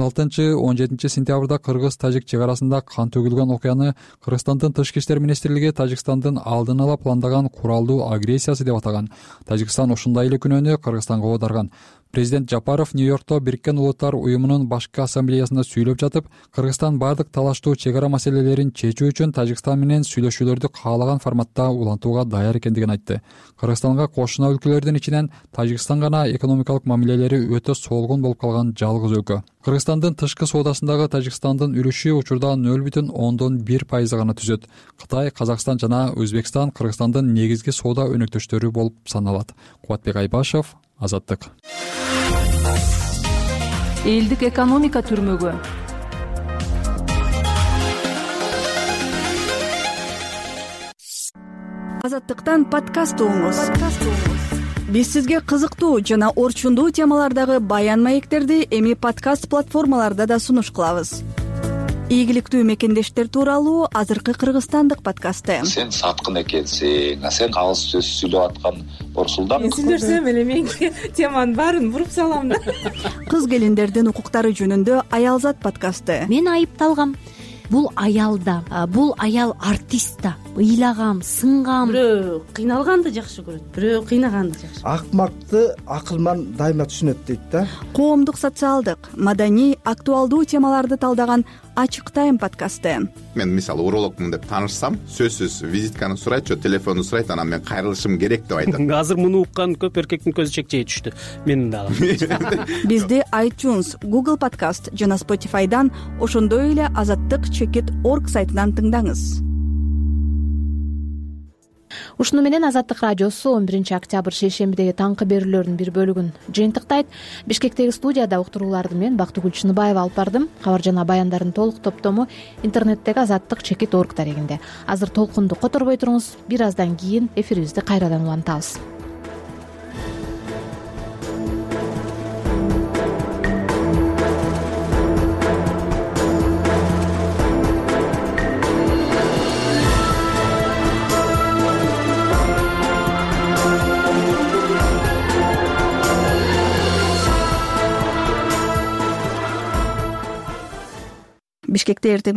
16-17 сентябрда кыргыз-тажик чек арасында кан төгүлгөн окуяны Кыргызстандын тышкы иштер министрлиги Тажикстандын алдын ала пландаган куралдуу агрессиясы деп атаган. Тажикстан ушундай эле күнөөнү Кыргызстанга оодарган. Президент Жапаров Нью-Йоркто Бириккен Улуттар уюмунун башкы ассамблеясында сүйлөп жатып, Кыргызстан бардык талаштуу чек ара маселелерин чечүү үчүн Тажикстан менен сүйлөшүүлөрдү каалаган форматта улантууга даяр экендигин айтты. Кыргызстанга кошуна өлкөлөрдүн ичинен Тажикстан гана экономикалык мамилелери өтө солгун болуп калган жалгыз өлкө. Кыргызстандын тышкы соодасындагы Тажикстандын үлүшү учурда 0,1% гана түзөт. Кытай, Казакстан жана Өзбекстан Кыргызстандын негизги соода өнөктөштөрү болуп саналат. Кубатбек Айбашев, Азаттык. Элдик экономика түрмөгү. Азаттыктан подкаст угуңуз. Биз сизге кызыктуу жана орчундуу темалардагы баян маектерди эми подкаст платформаларда да сунуш кылабыз. Ийгиликтүү мекендештер тууралуу азыркы кыргызстандык подкасты. Сен саткын экенсиң, сен кагыз сөз сүйлөп аткан Борсулдан. Мен сүйлөсөм эле менин теманын баарын буруп салам да. Кыз келиндердин укуктары жөнүндө Аялзат подкасты. Мен айыпталгам. Бул аялда, бул аял артист да. Ыйлагам, сынгам. Бирөө кыйналганды жакшы көрөт, бирөө кыйнаганды жакшы. Акмакты акылман дайыма түшүнөт дейт да. Коомдук, социалдык, маданий, актуалдуу темаларды талдаган Ачык тайм подкасты. Мен мисалы урологмун деп таанышсам, сөзсүз визитканы сурайт, телефонду сурайт, анан мен кайрылышым керек деп айтат. Азыр муну уккан көп эркектин көзү чекчей түштү. Менин дагы. Бизди iTunes, Google Podcast жана Spotify'дан, ошондой эле azattik.org сайтынан тыңдаңыз. Ушуну менен Азаттык радиосу 11 октябрь шейшембидеги таңкы берүүлөрдүн бир бөлүгүн жыйынтыктайт. Бишкектеги студияда уктурууларды мен Бактыгүл Чыныбаева алып бардым. Кабар жана баяндардын толук топтому интернеттеги azattik.org дарегинде. Азыр толкунду которбой туруңуз. Бир аздан кийин эфирибизди кайрадан улантабыз. Бишкекте эртең